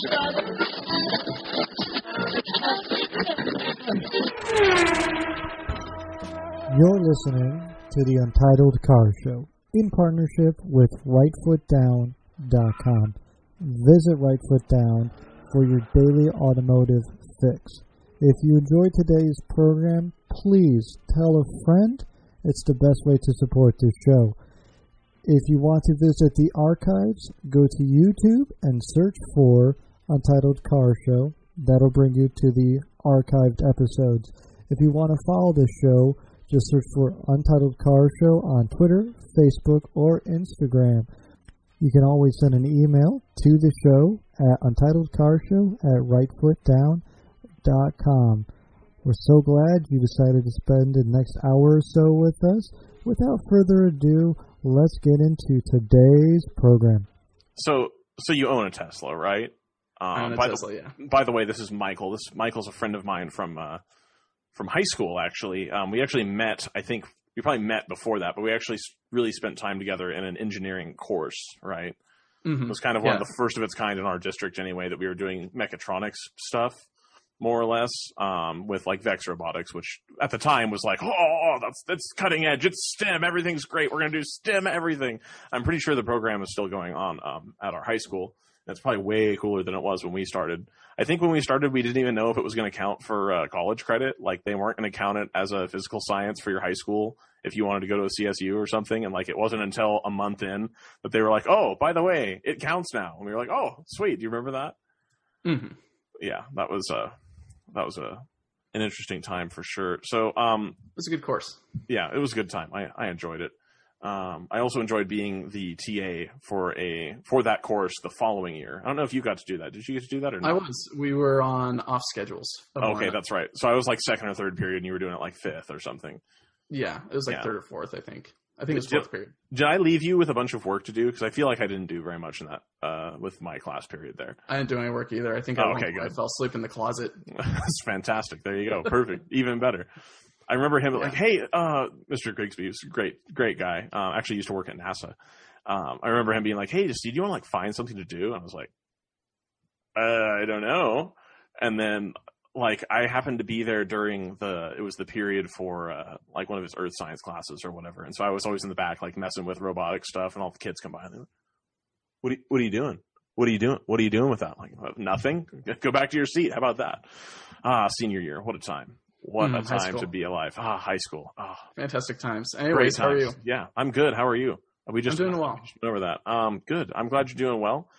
You're listening to the Untitled Car Show in partnership with RightFootDown.com. Visit RightFootDown for your daily automotive fix. If you enjoyed today's program, please tell a friend. It's the best way to support this show. If you want to visit the archives, go to YouTube and search for Untitled Car Show. That'll bring you to the archived episodes. If you want to follow the show, just search for Untitled Car Show on Twitter, Facebook, or Instagram. You can always send an email to the show at untitledcarshow@rightfootdown.com. We're so glad you decided to spend the next hour or so with us. Without further ado, let's get into today's program. So you own a Tesla, right? I own a Tesla, yeah. By the way, this is Michael. Michael's a friend of mine from high school, actually. We actually met, I think we probably met before that, but we actually really spent time together in an engineering course, right? Mm-hmm. It was kind of one of the first of its kind in our district anyway, that we were doing mechatronics stuff, more or less, with like Vex Robotics, which at the time was like, oh, that's cutting edge. It's STEM. Everything's great. We're going to do STEM everything. I'm pretty sure the program is still going on at our high school. That's probably way cooler than it was when we started. I think when we started, we didn't even know if it was going to count for college credit. Like, they weren't going to count it as a physical science for your high school if you wanted to go to a CSU or something. And like, it wasn't until a month in that they were like, oh, by the way, it counts now. And we were like, oh, sweet. Do you remember that? Mm-hmm. Yeah, that was an interesting time for sure. So, it was a good course. Yeah, it was a good time. I enjoyed it. I also enjoyed being the TA for that course the following year. I don't know if you got to do that. Did you get to do that or not? I was. We were on off schedules. Okay, that's right. So I was like second or third period, and you were doing it like fifth or something. Yeah, it was like third or fourth, I think. I think it was fourth period. Did I leave you with a bunch of work to do? Because I feel like I didn't do very much in that with my class period there. I didn't do any work either. I think I fell asleep in the closet. That's fantastic. There you go. Perfect. Even better. I remember him like, hey, Mr. Grigsby was a great guy. Actually used to work at NASA. I remember him being like, hey, do you want to like find something to do? And I was like, I don't know. And then like I happened to be there during it was the period for like one of his earth science classes or whatever. And so I was always in the back like messing with robotic stuff, and all the kids come by and they're like, what are you doing? What are you doing? What are you doing with that? Like, nothing. Go back to your seat. How about that? Senior year. What a time. What a time to be alive. High school. Fantastic times. Anyways, how are you? Yeah, I'm good. How are you? I'm doing well. Over that. Good. I'm glad you're doing well.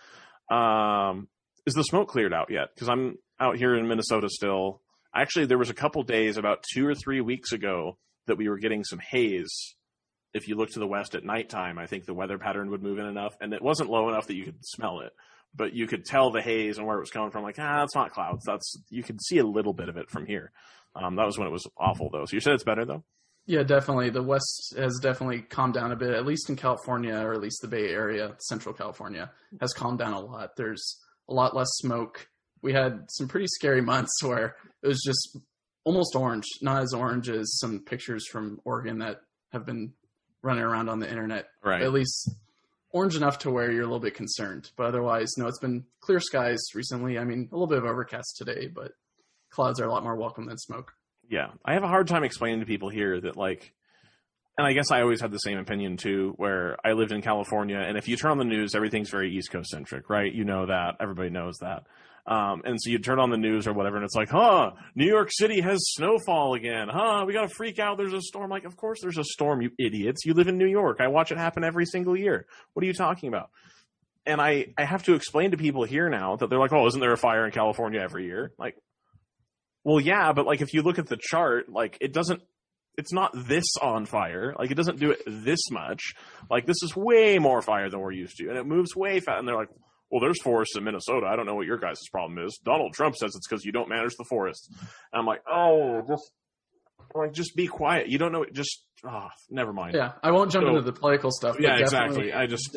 Is the smoke cleared out yet? Because I'm out here in Minnesota still. Actually, there was a couple days about 2 or 3 weeks ago that we were getting some haze. If you look to the west at nighttime, I think the weather pattern would move in enough, and it wasn't low enough that you could smell it, but you could tell the haze and where it was coming from. Like, that's not clouds. You could see a little bit of it from here. That was when it was awful, though. So you said it's better, though? Yeah, definitely. The West has definitely calmed down a bit, at least in California, or at least the Bay Area, Central California, has calmed down a lot. There's a lot less smoke. We had some pretty scary months where it was just almost orange, not as orange as some pictures from Oregon that have been running around on the internet. Right. At least orange enough to where you're a little bit concerned. But otherwise, no, it's been clear skies recently. I mean, a little bit of overcast today, but clouds are a lot more welcome than smoke. Yeah. I have a hard time explaining to people here that, like, and I guess I always had the same opinion too, where I lived in California, and if you turn on the news, everything's very East Coast centric, right? You know that. Everybody knows that. And so you turn on the news or whatever, and it's like, New York City has snowfall again. We got to freak out. There's a storm. Like, of course there's a storm, you idiots. You live in New York. I watch it happen every single year. What are you talking about? And I have to explain to people here now that they're like, isn't there a fire in California every year? Like, well, yeah, but like if you look at the chart, like it's not this on fire. Like, it doesn't do it this much. Like, this is way more fire than we're used to. And it moves way fast. And they're like, well, there's forests in Minnesota. I don't know what your guys' problem is. Donald Trump says it's because you don't manage the forests. And I'm like, just be quiet. You don't know. Never mind. Yeah, I won't jump into the political stuff. Yeah, exactly.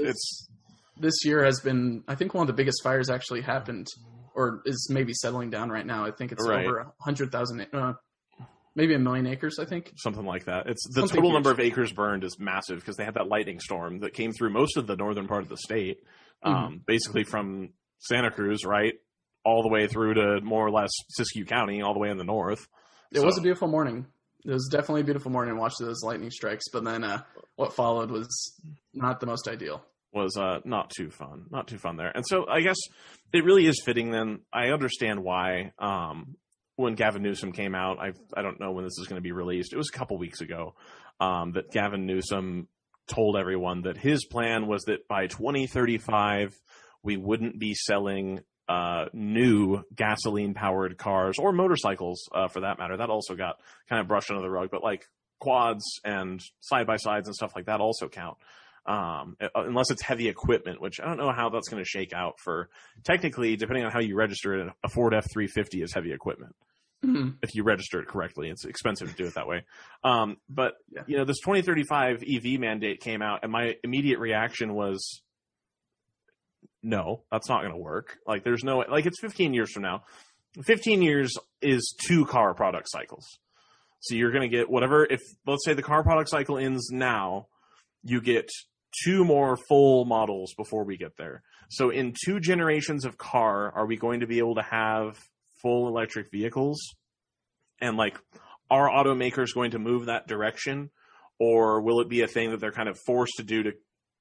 This year has been, I think, one of the biggest fires actually happened, or is maybe settling down right now. I think it's over 100,000, maybe 1 million acres, I think. Something like that. It's the total number of acres burned is massive because they had that lightning storm that came through most of the northern part of the state, basically from Santa Cruz, right, all the way through to more or less Siskiyou County, all the way in the north. It was a beautiful morning. It was definitely a beautiful morning to watch those lightning strikes, but then what followed was not the most ideal. Was not too fun. Not too fun there. And so I guess it really is fitting then. I understand why when Gavin Newsom came out, I don't know when this is going to be released. It was a couple weeks ago that Gavin Newsom told everyone that his plan was that by 2035 we wouldn't be selling new gasoline-powered cars or motorcycles, for that matter. That also got kind of brushed under the rug, but like quads and side-by-sides and stuff like that also count, unless it's heavy equipment, which I don't know how that's going to shake out for. Technically, depending on how you register it, a Ford F-350 is heavy equipment. Mm-hmm. If you register it correctly. It's expensive to do it that way. But this 2035 EV mandate came out, and my immediate reaction was, no, that's not going to work. Like, there's no, like, it's 15 years from now. 15 years is 2 car product cycles. So you're going to get whatever, if, let's say the car product cycle ends now, you get 2 more full models before we get there. So in 2 generations of car, are we going to be able to have full electric vehicles? And like, are automakers going to move that direction? Or will it be a thing that they're kind of forced to do to,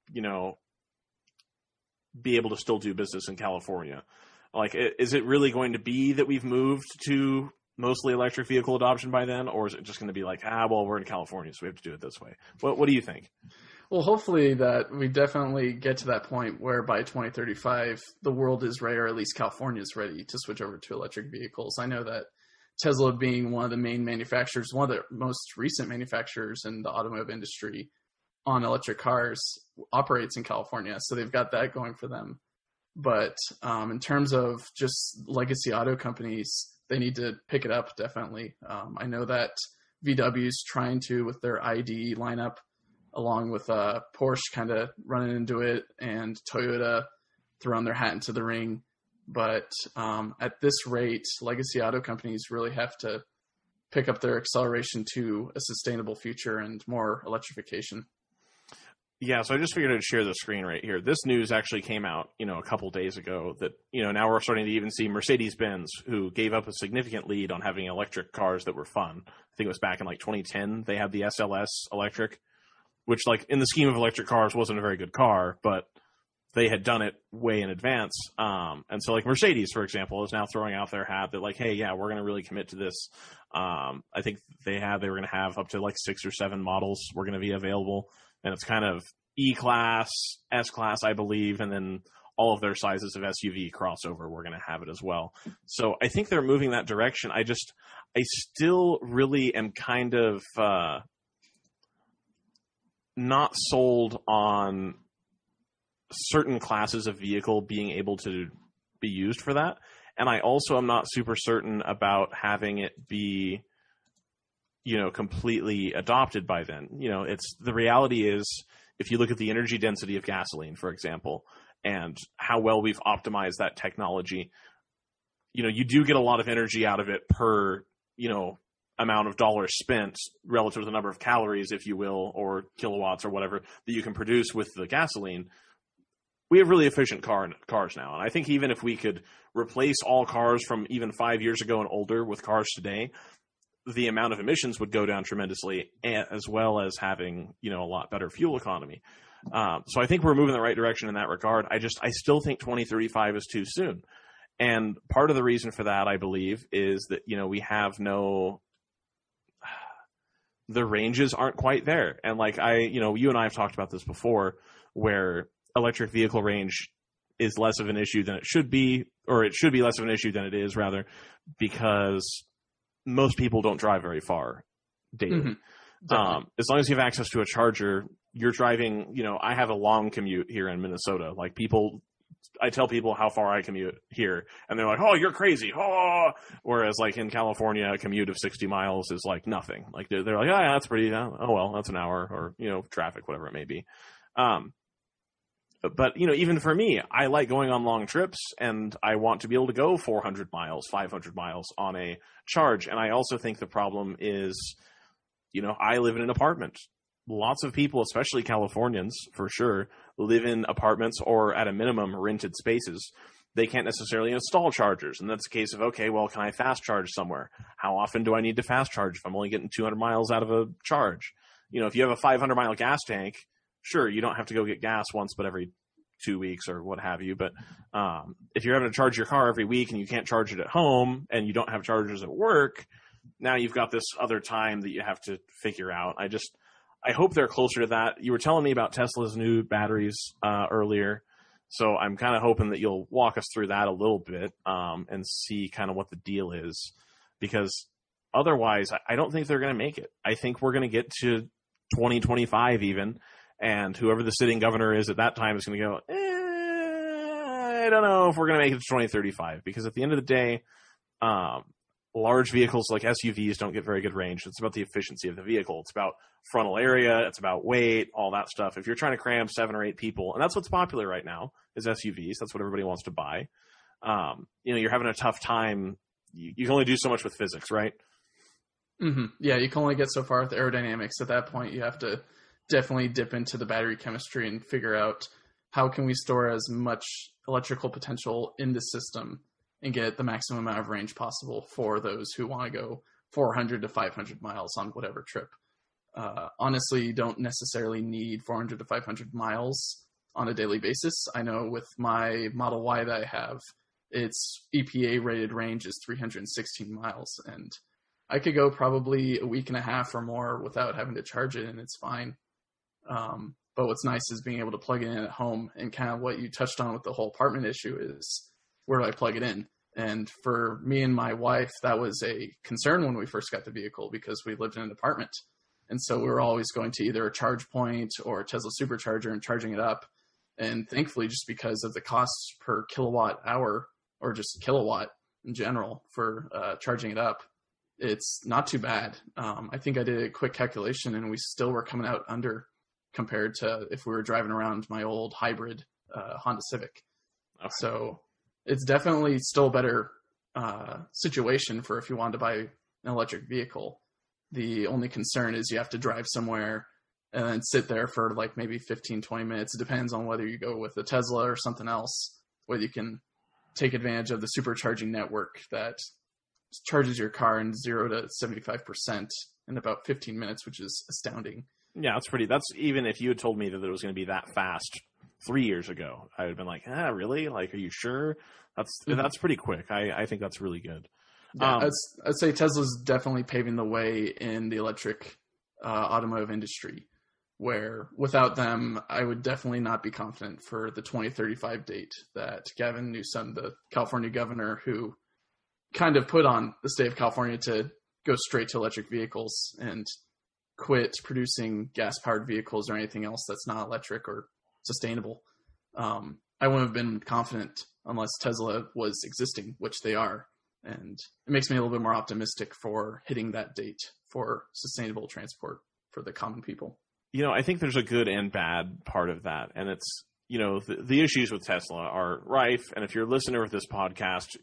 be able to still do business in California? Like, is it really going to be that we've moved to mostly electric vehicle adoption by then? Or is it just going to be like, well, we're in California, so we have to do it this way? What do you think? Well, hopefully that we definitely get to that point where by 2035, the world is ready, or at least California is ready to switch over to electric vehicles. I know that Tesla, being one of the main manufacturers, one of the most recent manufacturers in the automotive industry on electric cars, operates in California. So they've got that going for them. But in terms of just legacy auto companies, they need to pick it up, definitely. I know that VW's trying to with their ID lineup, along with Porsche kind of running into it, and Toyota throwing their hat into the ring. But at this rate, legacy auto companies really have to pick up their acceleration to a sustainable future and more electrification. Yeah, so I just figured I'd share the screen right here. This news actually came out, a couple days ago that, now we're starting to even see Mercedes-Benz, who gave up a significant lead on having electric cars that were fun. I think it was back in like 2010. They had the SLS electric, which like in the scheme of electric cars wasn't a very good car, but they had done it way in advance. And so like Mercedes, for example, is now throwing out their hat that like, hey, yeah, we're going to really commit to this. I think they were going to have up to like 6 or 7 models were going to be available. And it's kind of E-Class, S-Class, I believe, and then all of their sizes of SUV crossover, we're going to have it as well. So I think they're moving that direction. I still really am kind of not sold on certain classes of vehicle being able to be used for that. And I also am not super certain about having it be, completely adopted by then. It's the reality is, if you look at the energy density of gasoline, for example, and how well we've optimized that technology, you do get a lot of energy out of it per, amount of dollars spent relative to the number of calories, if you will, or kilowatts or whatever that you can produce with the gasoline. We have really efficient cars now. And I think even if we could replace all cars from even 5 years ago and older with cars today, the amount of emissions would go down tremendously, as well as having, a lot better fuel economy. So I think we're moving in the right direction in that regard. I still think 2035 is too soon. And part of the reason for that, I believe, is that, we have the ranges aren't quite there. And like you and I have talked about this before, where electric vehicle range is less of an issue than it should be, or it should be less of an issue than it is, rather, because most people don't drive very far daily. Mm-hmm. As long as you have access to a charger, you're driving, I have a long commute here in Minnesota. Like I tell people how far I commute here, and they're like, oh, you're crazy. Oh, whereas like in California, a commute of 60 miles is like nothing. Like they're like, oh, yeah, that's pretty, oh, well, that's an hour, or, traffic, whatever it may be. But, even for me, I like going on long trips, and I want to be able to go 400 miles, 500 miles on a charge. And I also think the problem is, I live in an apartment. Lots of people, especially Californians, for sure, live in apartments or at a minimum rented spaces. they can't necessarily install chargers. And that's a case of, okay, well, can I fast charge somewhere? How often do I need to fast charge if I'm only getting 200 miles out of a charge? If you have a 500-mile gas tank, sure, you don't have to go get gas once but every 2 weeks or what have you. But if you're having to charge your car every week and you can't charge it at home and you don't have chargers at work, now you've got this other time that you have to figure out. I hope they're closer to that. You were telling me about Tesla's new batteries earlier. So I'm kind of hoping that you'll walk us through that a little bit and see kind of what the deal is, because otherwise I don't think they're going to make it. I think we're going to get to 2025 even, and whoever the sitting governor is at that time is going to go, I don't know if we're going to make it to 2035, because at the end of the day, large vehicles like SUVs don't get very good range. It's about the efficiency of the vehicle. It's about frontal area. It's about weight, all that stuff. If you're trying to cram 7 or 8 people, and that's what's popular right now is SUVs. That's what everybody wants to buy. You're having a tough time. You can only do so much with physics, right? Mm-hmm. Yeah, you can only get so far with aerodynamics. At that point, you have to definitely dip into the battery chemistry and figure out how can we store as much electrical potential in the system and get the maximum amount of range possible for those who want to go 400 to 500 miles on whatever trip. Honestly, you don't necessarily need 400 to 500 miles on a daily basis. I know with my Model Y that I have, its EPA rated range is 316 miles, and I could go probably a week and a half or more without having to charge it, and it's fine. But what's nice is being able to plug it in at home, and kind of what you touched on with the whole apartment issue is, where do I plug it in? And for me and my wife, that was a concern when we first got the vehicle, because we lived in an apartment. And so we were always going to either a charge point or a Tesla supercharger and charging it up. And thankfully, just because of the costs per kilowatt hour, or just kilowatt in general for charging it up, it's not too bad. I think I did a quick calculation and we still were coming out under compared to if we were driving around my old hybrid Honda Civic. Okay. So it's definitely still a better situation for if you wanted to buy an electric vehicle. The only concern is you have to drive somewhere and then sit there for like maybe 15, 20 minutes. It depends on whether you go with a Tesla or something else, whether you can take advantage of the supercharging network that charges your car in 0 to 75% in about 15 minutes, which is astounding. Yeah, that's even if you had told me that it was going to be that fast 3 years ago, I would have been like, really? Like, are you sure? That's pretty quick. I think that's really good. Yeah, I'd say Tesla's definitely paving the way in the electric automotive industry, where without them, I would definitely not be confident for the 2035 date that Gavin Newsom, the California governor, who kind of put on the state of California to go straight to electric vehicles and quit producing gas-powered vehicles or anything else that's not electric or sustainable. I wouldn't have been confident unless Tesla was existing, which they are. And it makes me a little bit more optimistic for hitting that date for sustainable transport for the common people. I think there's a good and bad part of that. And it's, the issues with Tesla are rife. And if you're a listener of this podcast,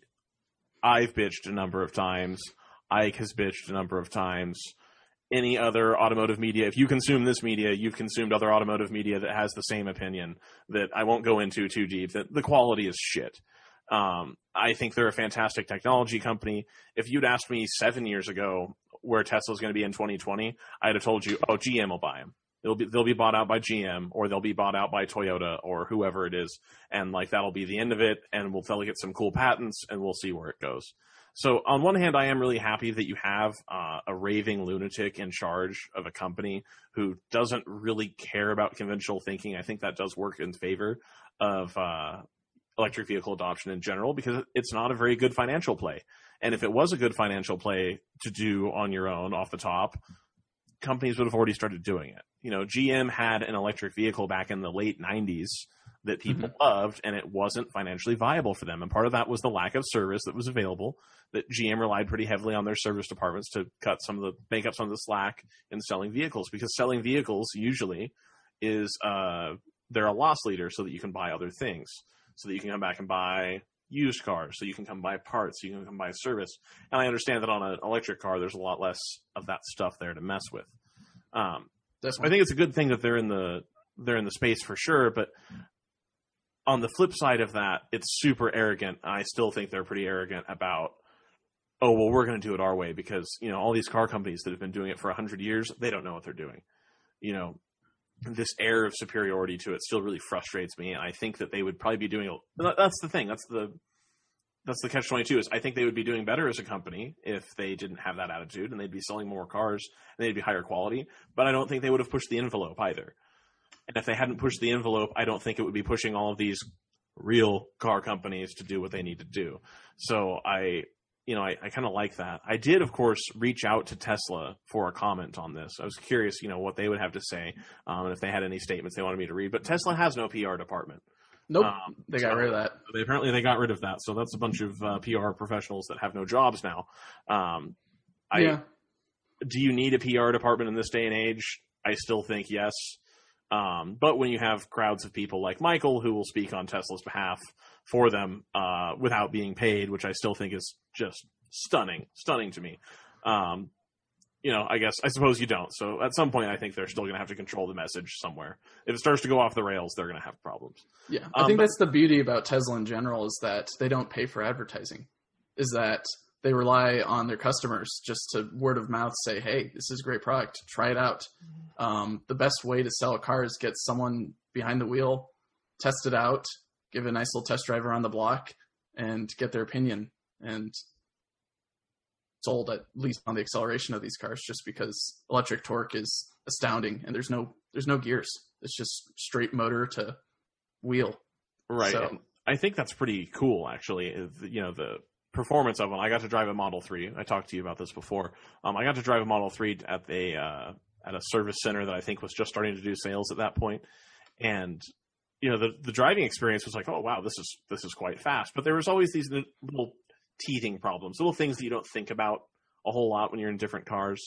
I've bitched a number of times. Ike has bitched a number of times. Any other automotive media, if you consume this media, you've consumed other automotive media that has the same opinion that I won't go into too deep, that the quality is shit. I think they're a fantastic technology company. If you'd asked me 7 years ago where Tesla's going to be in 2020, I'd have told you, GM will buy them. They'll be bought out by GM, or they'll be bought out by Toyota or whoever it is. And like, that'll be the end of it. And they'll get some cool patents and we'll see where it goes. So on one hand, I am really happy that you have a raving lunatic in charge of a company who doesn't really care about conventional thinking. I think that does work in favor of electric vehicle adoption in general, because it's not a very good financial play. And if it was a good financial play to do on your own off the top, companies would have already started doing it. GM had an electric vehicle back in the late 90s that people loved, and it wasn't financially viable for them. And part of that was the lack of service that was available, that GM relied pretty heavily on their service departments to make up some of the slack in selling vehicles, because selling vehicles usually is, they're a loss leader so that you can buy other things, so that you can come back and buy used cars, so you can come buy parts, so you can come buy service. And I understand that on an electric car, there's a lot less of that stuff there to mess with. I think it's a good thing that they're in the space for sure, but on the flip side of that, it's super arrogant. I still think they're pretty arrogant about, oh, well, we're going to do it our way because, all these car companies that have been doing it for 100 years, they don't know what they're doing. This air of superiority to it still really frustrates me. And I think that they would probably be doing, that's the thing. That's the catch-22 is I think they would be doing better as a company if they didn't have that attitude, and they'd be selling more cars and they'd be higher quality. But I don't think they would have pushed the envelope either. And if they hadn't pushed the envelope, I don't think it would be pushing all of these real car companies to do what they need to do. So I kind of like that. I did, of course, reach out to Tesla for a comment on this. I was curious, what they would have to say, and if they had any statements they wanted me to read. But Tesla has no PR department. Nope, they got rid of that. They got rid of that. So that's a bunch of PR professionals that have no jobs now. Do you need a PR department in this day and age? I still think yes. But when you have crowds of people like Michael who will speak on Tesla's behalf for them without being paid, which I still think is just stunning to me. I suppose you don't. So at some point, I think they're still going to have to control the message somewhere. If it starts to go off the rails, they're going to have problems. Yeah, I think that's the beauty about Tesla in general is that they don't pay for advertising. Is that they rely on their customers just to word of mouth say, hey, this is a great product. Try it out. The best way to sell a car is get someone behind the wheel, test it out, give a nice little test drive around the block, and get their opinion. And sold at least on the acceleration of these cars, just because electric torque is astounding, and there's no gears. It's just straight motor to wheel. Right. So, and I think that's pretty cool, actually. The performance of one. I got to drive a Model 3. I talked to you about this before. I got to drive a Model 3 at a service center that I think was just starting to do sales at that point. And, the driving experience was like, oh, wow, this is quite fast. But there was always these little teething problems, little things that you don't think about a whole lot when you're in different cars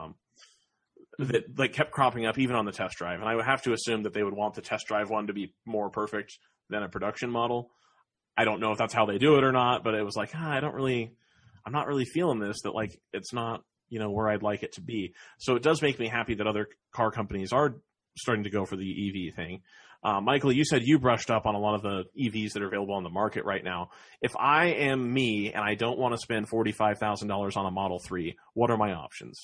that kept cropping up even on the test drive. And I would have to assume that they would want the test drive one to be more perfect than a production model. I don't know if that's how they do it or not, but it was like, I'm not really feeling this, that like, it's not, where I'd like it to be. So it does make me happy that other car companies are starting to go for the EV thing. Michael, you said you brushed up on a lot of the EVs that are available on the market right now. If I am me and I don't want to spend $45,000 on a Model 3, what are my options?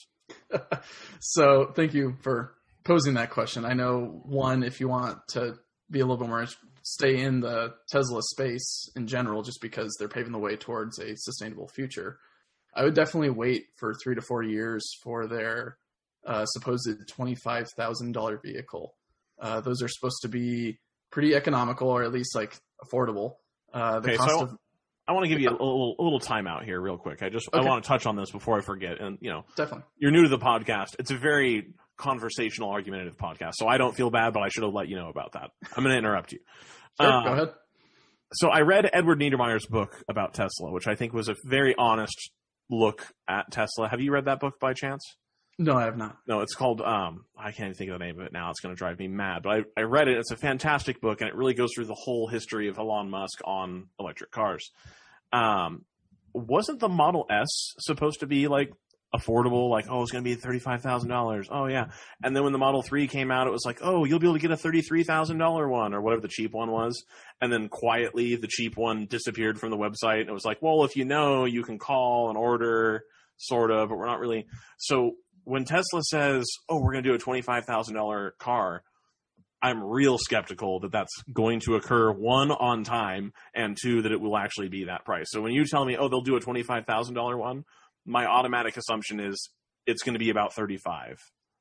So thank you for posing that question. I know, one, if you want to be a little bit more, stay in the Tesla space in general, just because they're paving the way towards a sustainable future, I would definitely wait for 3 to 4 years for their supposed $25,000 vehicle. Those are supposed to be pretty economical, or at least like affordable. I want to give you a little timeout here real quick. I want to touch on this before I forget. And, definitely, you're new to the podcast. It's a very conversational, argumentative podcast. So I don't feel bad, but I should have let you know about that. I'm going to interrupt you. Sure, go ahead. So I read Edward Niedermeyer's book about Tesla, which I think was a very honest look at Tesla. Have you read that book by chance? No, I have not. No, it's called, I can't even think of the name of it now. It's going to drive me mad. But I read it. It's a fantastic book, and it really goes through the whole history of Elon Musk on electric cars. Wasn't the Model S supposed to be, like, affordable? Like, oh, it's going to be $35,000. Oh, yeah. And then when the Model 3 came out, it was like, oh, you'll be able to get a $33,000 one, or whatever the cheap one was. And then quietly, the cheap one disappeared from the website. And it was like, well, if you can call and order, sort of, but we're not really. So when Tesla says, oh, we're going to do a $25,000 car, I'm real skeptical that that's going to occur, one, on time, and two, that it will actually be that price. So when you tell me, oh, they'll do a $25,000 one, my automatic assumption is it's going to be about $35,000.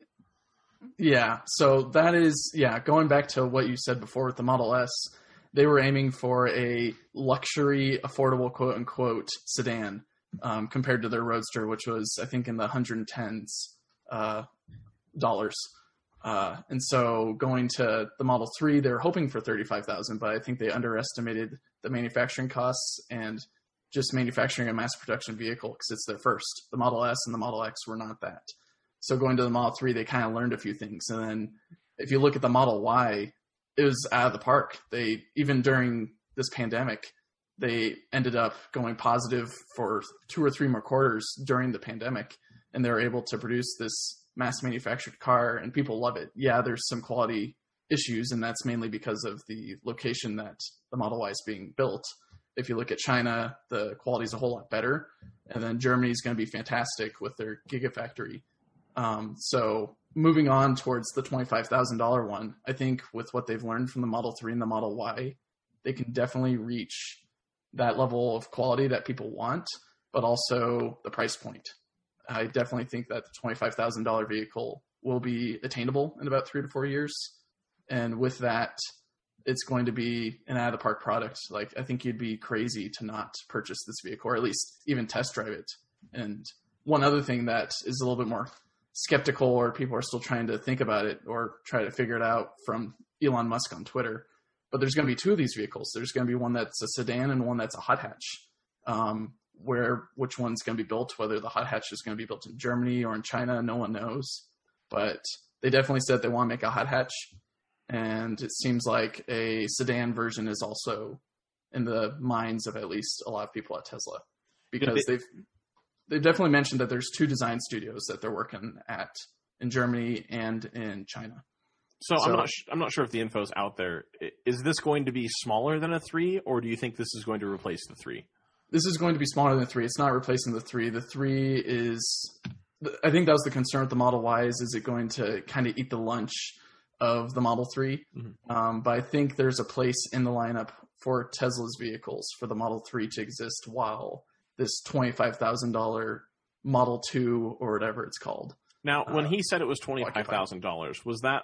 Yeah. So that is, going back to what you said before with the Model S, they were aiming for a luxury, affordable, quote unquote, sedan, compared to their Roadster, which was, I think, in the 110s dollars. And so going to the Model 3, they're hoping for $35,000, but I think they underestimated the manufacturing costs and just manufacturing a mass production vehicle, because it's their first. The Model S and the Model X were not that. So going to the Model 3, they kind of learned a few things. And then if you look at the Model Y, it was out of the park. They, even during this pandemic, they ended up going positive for 2 or 3 more quarters during the pandemic. And they were able to produce this mass manufactured car, and people love it. Yeah, there's some quality issues, and that's mainly because of the location that the Model Y is being built. If you look at China, the quality is a whole lot better, and then Germany is going to be fantastic with their Gigafactory. So moving on towards the $25,000 one, I think with what they've learned from the Model 3 and the Model Y, they can definitely reach that level of quality that people want, but also the price point. I definitely think that the $25,000 vehicle will be attainable in about 3 to 4 years. And with that, it's going to be an out of the park product. Like, I think you'd be crazy to not purchase this vehicle, or at least even test drive it. And one other thing that is a little bit more skeptical, or people are still trying to think about it or try to figure it out, from Elon Musk on Twitter. But there's going to be 2 of these vehicles. There's going to be one that's a sedan and one that's a hot hatch. Which one's going to be built, whether the hot hatch is going to be built in Germany or in China, no one knows. But they definitely said they want to make a hot hatch. And it seems like a sedan version is also in the minds of at least a lot of people at Tesla, because they've definitely mentioned that there's 2 design studios that they're working at in Germany and in China. So I'm not sure if the info's out there. Is this going to be smaller than a 3, or do you think this is going to replace the 3? This is going to be smaller than the 3. It's not replacing the 3. The 3 is, I think that was the concern with the Model Y, is it going to kind of eat the lunch of the Model 3? Mm-hmm. But I think there's a place in the lineup for Tesla's vehicles for the Model 3 to exist while this $25,000 Model 2 or whatever it's called. Now, when he said it was $25,000, was that,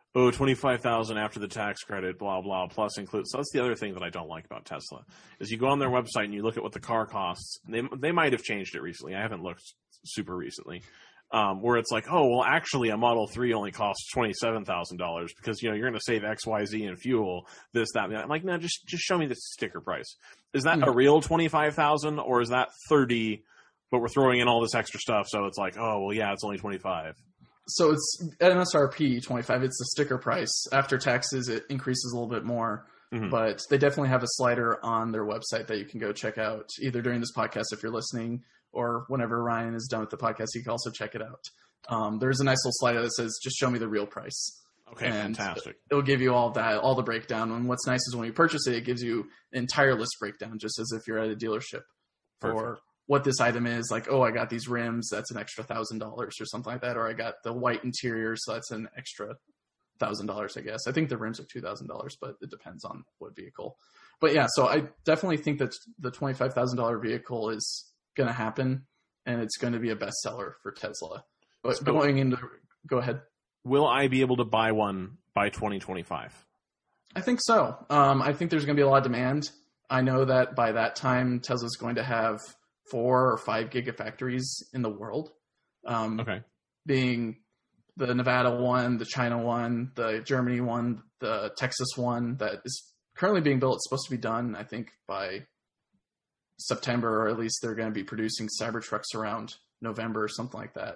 $25,000 after the tax credit, blah, blah, plus includes? So that's the other thing that I don't like about Tesla, is you go on their website and you look at what the car costs. They might have changed it recently. I haven't looked super recently. Where it's like, oh, well, actually, a Model 3 only costs $27,000 because, you're going to save X, Y, Z in fuel, this, that, and that. I'm like, no, just show me the sticker price. Is that a real $25,000, or is that $30,000, but we're throwing in all this extra stuff, so it's like, oh, well, yeah, it's only $25,000. So it's MSRP $25,000. It's the sticker price. After taxes, it increases a little bit more. Mm-hmm. But they definitely have a slider on their website that you can go check out, either during this podcast if you're listening, or whenever Ryan is done with the podcast, you can also check it out. There's a nice little slider that says, just show me the real price. Okay, and fantastic. It'll give you all that, all the breakdown. And what's nice is when you purchase it, it gives you an entire list breakdown, just as if you're at a dealership. Perfect. For what this item is. Like, oh, I got these rims, that's an extra $1,000 or something like that. Or I got the white interior, so that's an extra $1,000, I guess. I think the rims are $2,000, but it depends on what vehicle. But yeah, so I definitely think that the $25,000 vehicle is going to happen, and it's going to be a bestseller for Tesla. But so, go ahead. Will I be able to buy one by 2025? I think so. I think there's going to be a lot of demand. I know that by that time, Tesla's going to have 4 or 5 gigafactories in the world. Okay. Being the Nevada one, the China one, the Germany one, the Texas one that is currently being built. It's supposed to be done, I think, by September, or at least they're going to be producing Cybertrucks around November or something like that.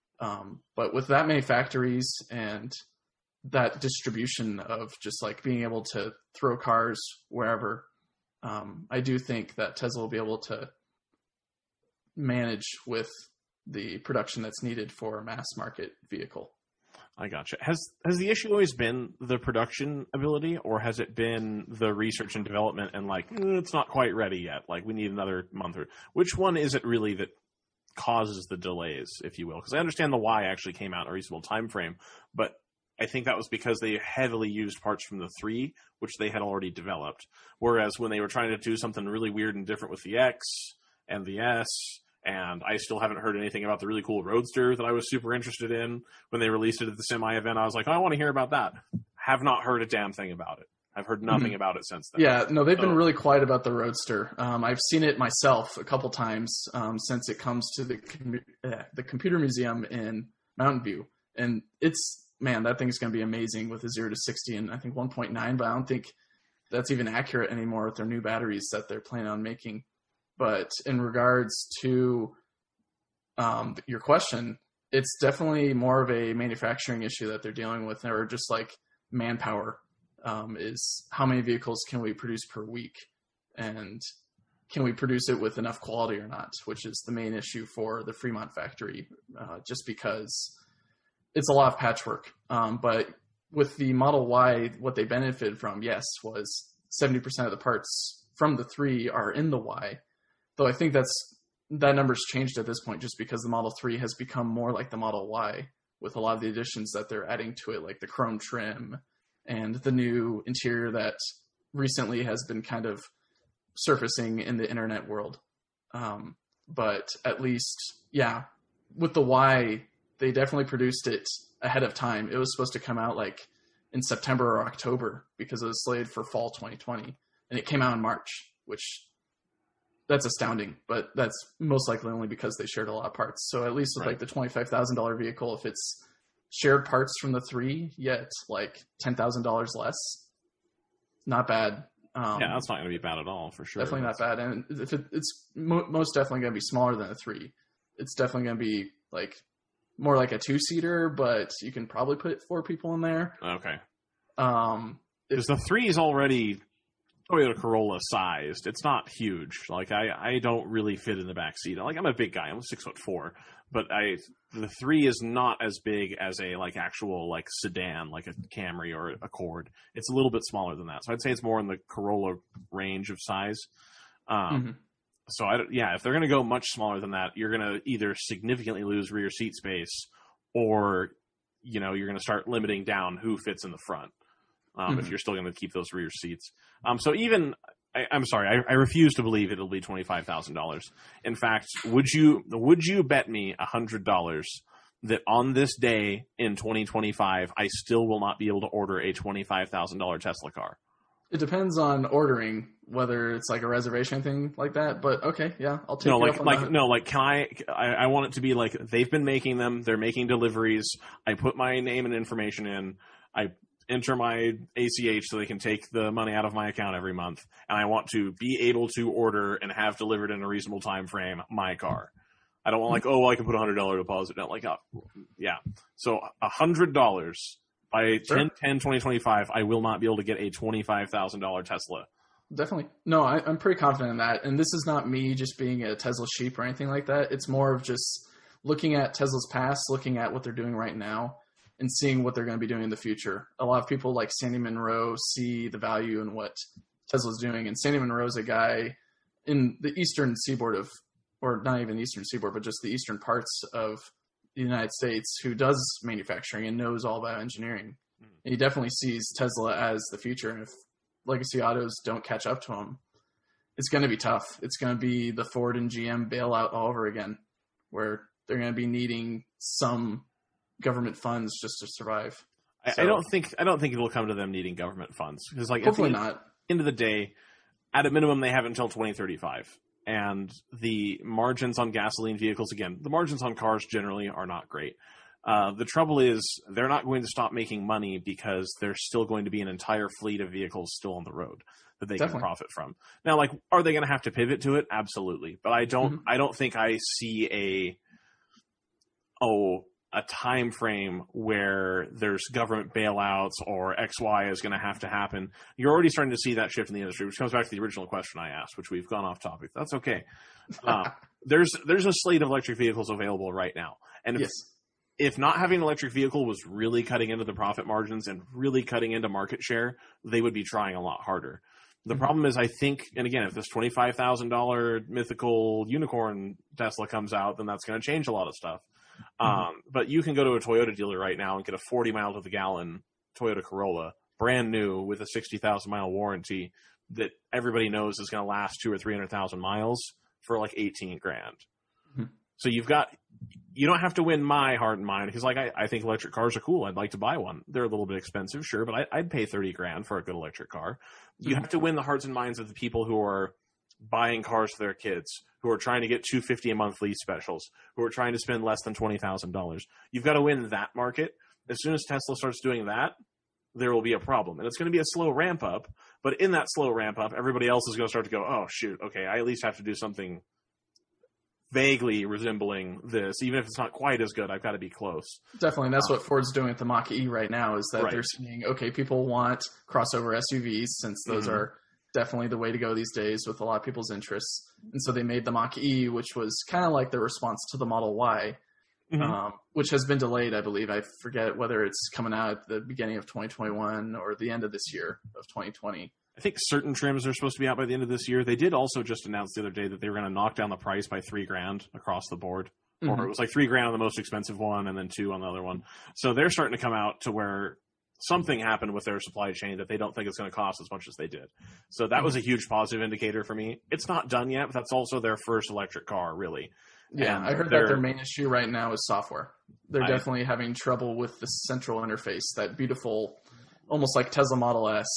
But with that many factories and that distribution of just like being able to throw cars wherever, I do think that Tesla will be able to manage with the production that's needed for a mass market vehicle. I gotcha. Has the issue always been the production ability, or has it been the research and development and like, it's not quite ready yet, like we need another month? Or which one is it really that causes the delays, if you will? Because I understand the Y actually came out in a reasonable time frame, but I think that was because they heavily used parts from the 3, which they had already developed. Whereas when they were trying to do something really weird and different with the X and the S, and I still haven't heard anything about the really cool Roadster that I was super interested in when they released it at the Semi event. I was like, oh, I want to hear about that. Have not heard a damn thing about it. I've heard nothing about it since then. Yeah, no, they've been really quiet about the Roadster. I've seen it myself a couple times since it comes to the Computer Museum in Mountain View. And that thing is going to be amazing with a 0 to 60 and I think 1.9, but I don't think that's even accurate anymore with their new batteries that they're planning on making. But in regards to your question, it's definitely more of a manufacturing issue that they're dealing with, or just like manpower, is how many vehicles can we produce per week, and can we produce it with enough quality or not, which is the main issue for the Fremont factory, just because it's a lot of patchwork. But with the Model Y, what they benefited from, yes, was 70% of the parts from the 3 are in the Y. Though I think that number's changed at this point just because the Model 3 has become more like the Model Y with a lot of the additions that they're adding to it, like the chrome trim and the new interior that recently has been kind of surfacing in the internet world. But at least, yeah, with the Y, they definitely produced it ahead of time. It was supposed to come out like in September or October because it was slated for fall 2020. And it came out in March, which that's astounding, but that's most likely only because they shared a lot of parts. So at least with like the $25,000 vehicle, if it's shared parts from the 3, yet like $10,000 less, not bad. Yeah, that's not going to be bad at all, for sure. Definitely not bad. And if it's most definitely going to be smaller than a 3. It's definitely going to be like more like a 2-seater, but you can probably put 4 people in there. Okay. Because the 3 is already Toyota Corolla sized. It's not huge. Like I don't really fit in the back seat. Like I'm a big guy. I'm 6'4", but the 3 is not as big as a like actual like sedan, like a Camry or a Accord. It's a little bit smaller than that. So I'd say it's more in the Corolla range of size. So if they're going to go much smaller than that, you're going to either significantly lose rear seat space, or you're going to start limiting down who fits in the front. If you're still going to keep those rear seats. So even, I'm sorry, I refuse to believe it'll be $25,000. In fact, would you bet me $100 that on this day in 2025, I still will not be able to order a $25,000 Tesla car? It depends on ordering, whether it's like a reservation thing like that. But okay, yeah, I'll take it up on that. Can I want it to be like they've been making them, they're making deliveries. I put my name and information in. I enter my ACH so they can take the money out of my account every month, and I want to be able to order and have delivered in a reasonable time frame my car. I don't want I can put $100 deposit down. So $100 by 10/10/2025, I will not be able to get a $25,000 Tesla. Definitely. No, I'm pretty confident in that. And this is not me just being a Tesla sheep or anything like that. It's more of just looking at Tesla's past, looking at what they're doing right now, and seeing what they're going to be doing in the future. A lot of people like Sandy Munro see the value in what Tesla's doing. And Sandy Munro is a guy in the eastern seaboard or not even the eastern seaboard, but just the eastern parts of the United States who does manufacturing and knows all about engineering. And he definitely sees Tesla as the future. And if legacy autos don't catch up to him, it's going to be tough. It's going to be the Ford and GM bailout all over again, where they're going to be needing some government funds just to survive. I don't think it'll come to them needing government funds, because hopefully not. End of the day, at a minimum, they have until 2035, and the margins on gasoline vehicles, again, the margins on cars generally are not great. The trouble is they're not going to stop making money because there's still going to be an entire fleet of vehicles still on the road that they can profit from. Now, are they going to have to pivot to it? Absolutely, but I don't think I see a time frame where there's government bailouts or XY is going to have to happen. You're already starting to see that shift in the industry, which comes back to the original question I asked, which we've gone off topic. That's okay. There's a slate of electric vehicles available right now. And if not having an electric vehicle was really cutting into the profit margins and really cutting into market share, they would be trying a lot harder. The problem is, I think, and again, if this $25,000 mythical unicorn Tesla comes out, then that's going to change a lot of stuff. But you can go to a Toyota dealer right now and get a 40 mile to the gallon Toyota Corolla, brand new with a 60,000 mile warranty that everybody knows is going to last 200,000 or 300,000 miles for like $18,000. So you don't have to win my heart and mind, because I think electric cars are cool. I'd like to buy one. They're a little bit expensive, sure, but I'd pay $30,000 for a good electric car. You have to win the hearts and minds of the people who are buying cars for their kids, who are trying to get $250 a month lease specials, who are trying to spend less than $20,000. You've got to win that market. As soon as Tesla starts doing that, there will be a problem. And it's going to be a slow ramp up, but in that slow ramp up, everybody else is going to start to go, oh, shoot, okay, I at least have to do something vaguely resembling this. Even if it's not quite as good, I've got to be close. Definitely. And that's what Ford's doing with the Mach-E right now, is that they're seeing, okay, people want crossover SUVs, since those are definitely the way to go these days with a lot of people's interests. And so they made the Mach-E, which was kind of like the response to the Model Y, which has been delayed, I believe. I forget whether it's coming out at the beginning of 2021 or the end of this year of 2020. I think certain trims are supposed to be out by the end of this year. They did also just announce the other day that they were going to knock down the price by $3,000 across the board. Or it was like $3,000 on the most expensive one and then $2,000 on the other one. So they're starting to come out to where something happened with their supply chain that they don't think it's going to cost as much as they did. So that was a huge positive indicator for me. It's not done yet, but that's also their first electric car, really. Yeah, and I heard that their main issue right now is software. They're definitely having trouble with the central interface, that beautiful, almost like Tesla Model S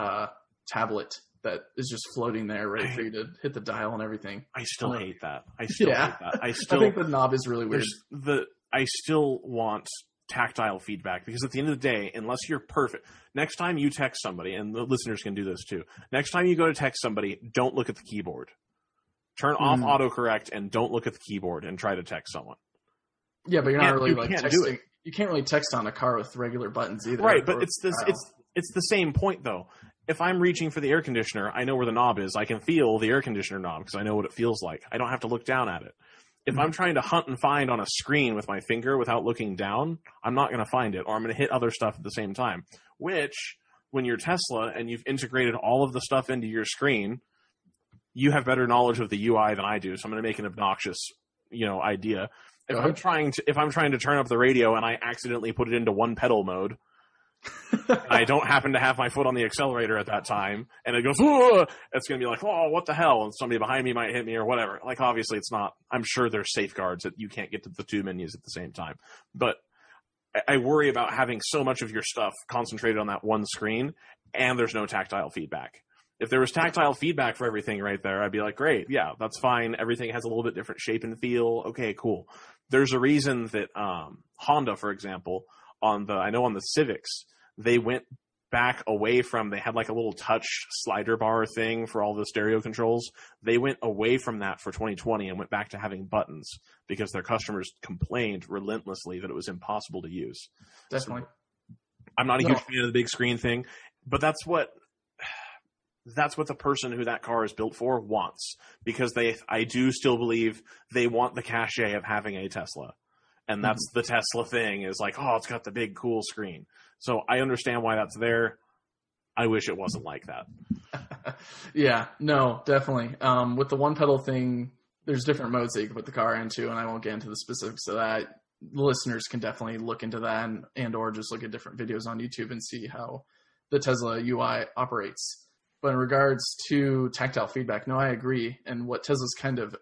tablet that is just floating there ready for you to hit the dial and everything. I still hate that. I still hate that. I think the knob is really weird. I still want tactile feedback, because at the end of the day, unless you're perfect, next time you text somebody, and the listeners can do this too, next time you go to text somebody, don't look at the keyboard. Turn off autocorrect and don't look at the keyboard and try to text someone. Yeah, but you're not really like texting. You can't really text on a car with regular buttons either. Right, but it's the same point though. If I'm reaching for the air conditioner, I know where the knob is. I can feel the air conditioner knob because I know what it feels like. I don't have to look down at it. If I'm trying to hunt and find on a screen with my finger without looking down, I'm not going to find it, or I'm going to hit other stuff at the same time. Which, when you're Tesla and you've integrated all of the stuff into your screen, you have better knowledge of the UI than I do. So I'm going to make an obnoxious, idea. If I'm trying to turn up the radio and I accidentally put it into one pedal mode, and I don't happen to have my foot on the accelerator at that time, and it goes, whoa, it's going to be like, oh, what the hell? And somebody behind me might hit me or whatever. Like, obviously, it's not. I'm sure there's safeguards that you can't get to the two menus at the same time. But I worry about having so much of your stuff concentrated on that one screen, and there's no tactile feedback. If there was tactile feedback for everything right there, I'd be like, great, yeah, that's fine. Everything has a little bit different shape and feel. Okay, cool. There's a reason that Honda, for example, on the Civics, they went back away from, they had like a little touch slider bar thing for all the stereo controls. They went away from that for 2020 and went back to having buttons because their customers complained relentlessly that it was impossible to use. Definitely. So, I'm not a huge fan of the big screen thing, but that's what the person who that car is built for wants, because I do still believe they want the cachet of having a Tesla. And that's the Tesla thing, is like, oh, it's got the big cool screen. So I understand why that's there. I wish it wasn't like that. Yeah, no, definitely. With the one pedal thing, there's different modes that you can put the car into, and I won't get into the specifics of that. The listeners can definitely look into that and or just look at different videos on YouTube and see how the Tesla UI operates. But in regards to tactile feedback, no, I agree. And what Tesla's kind of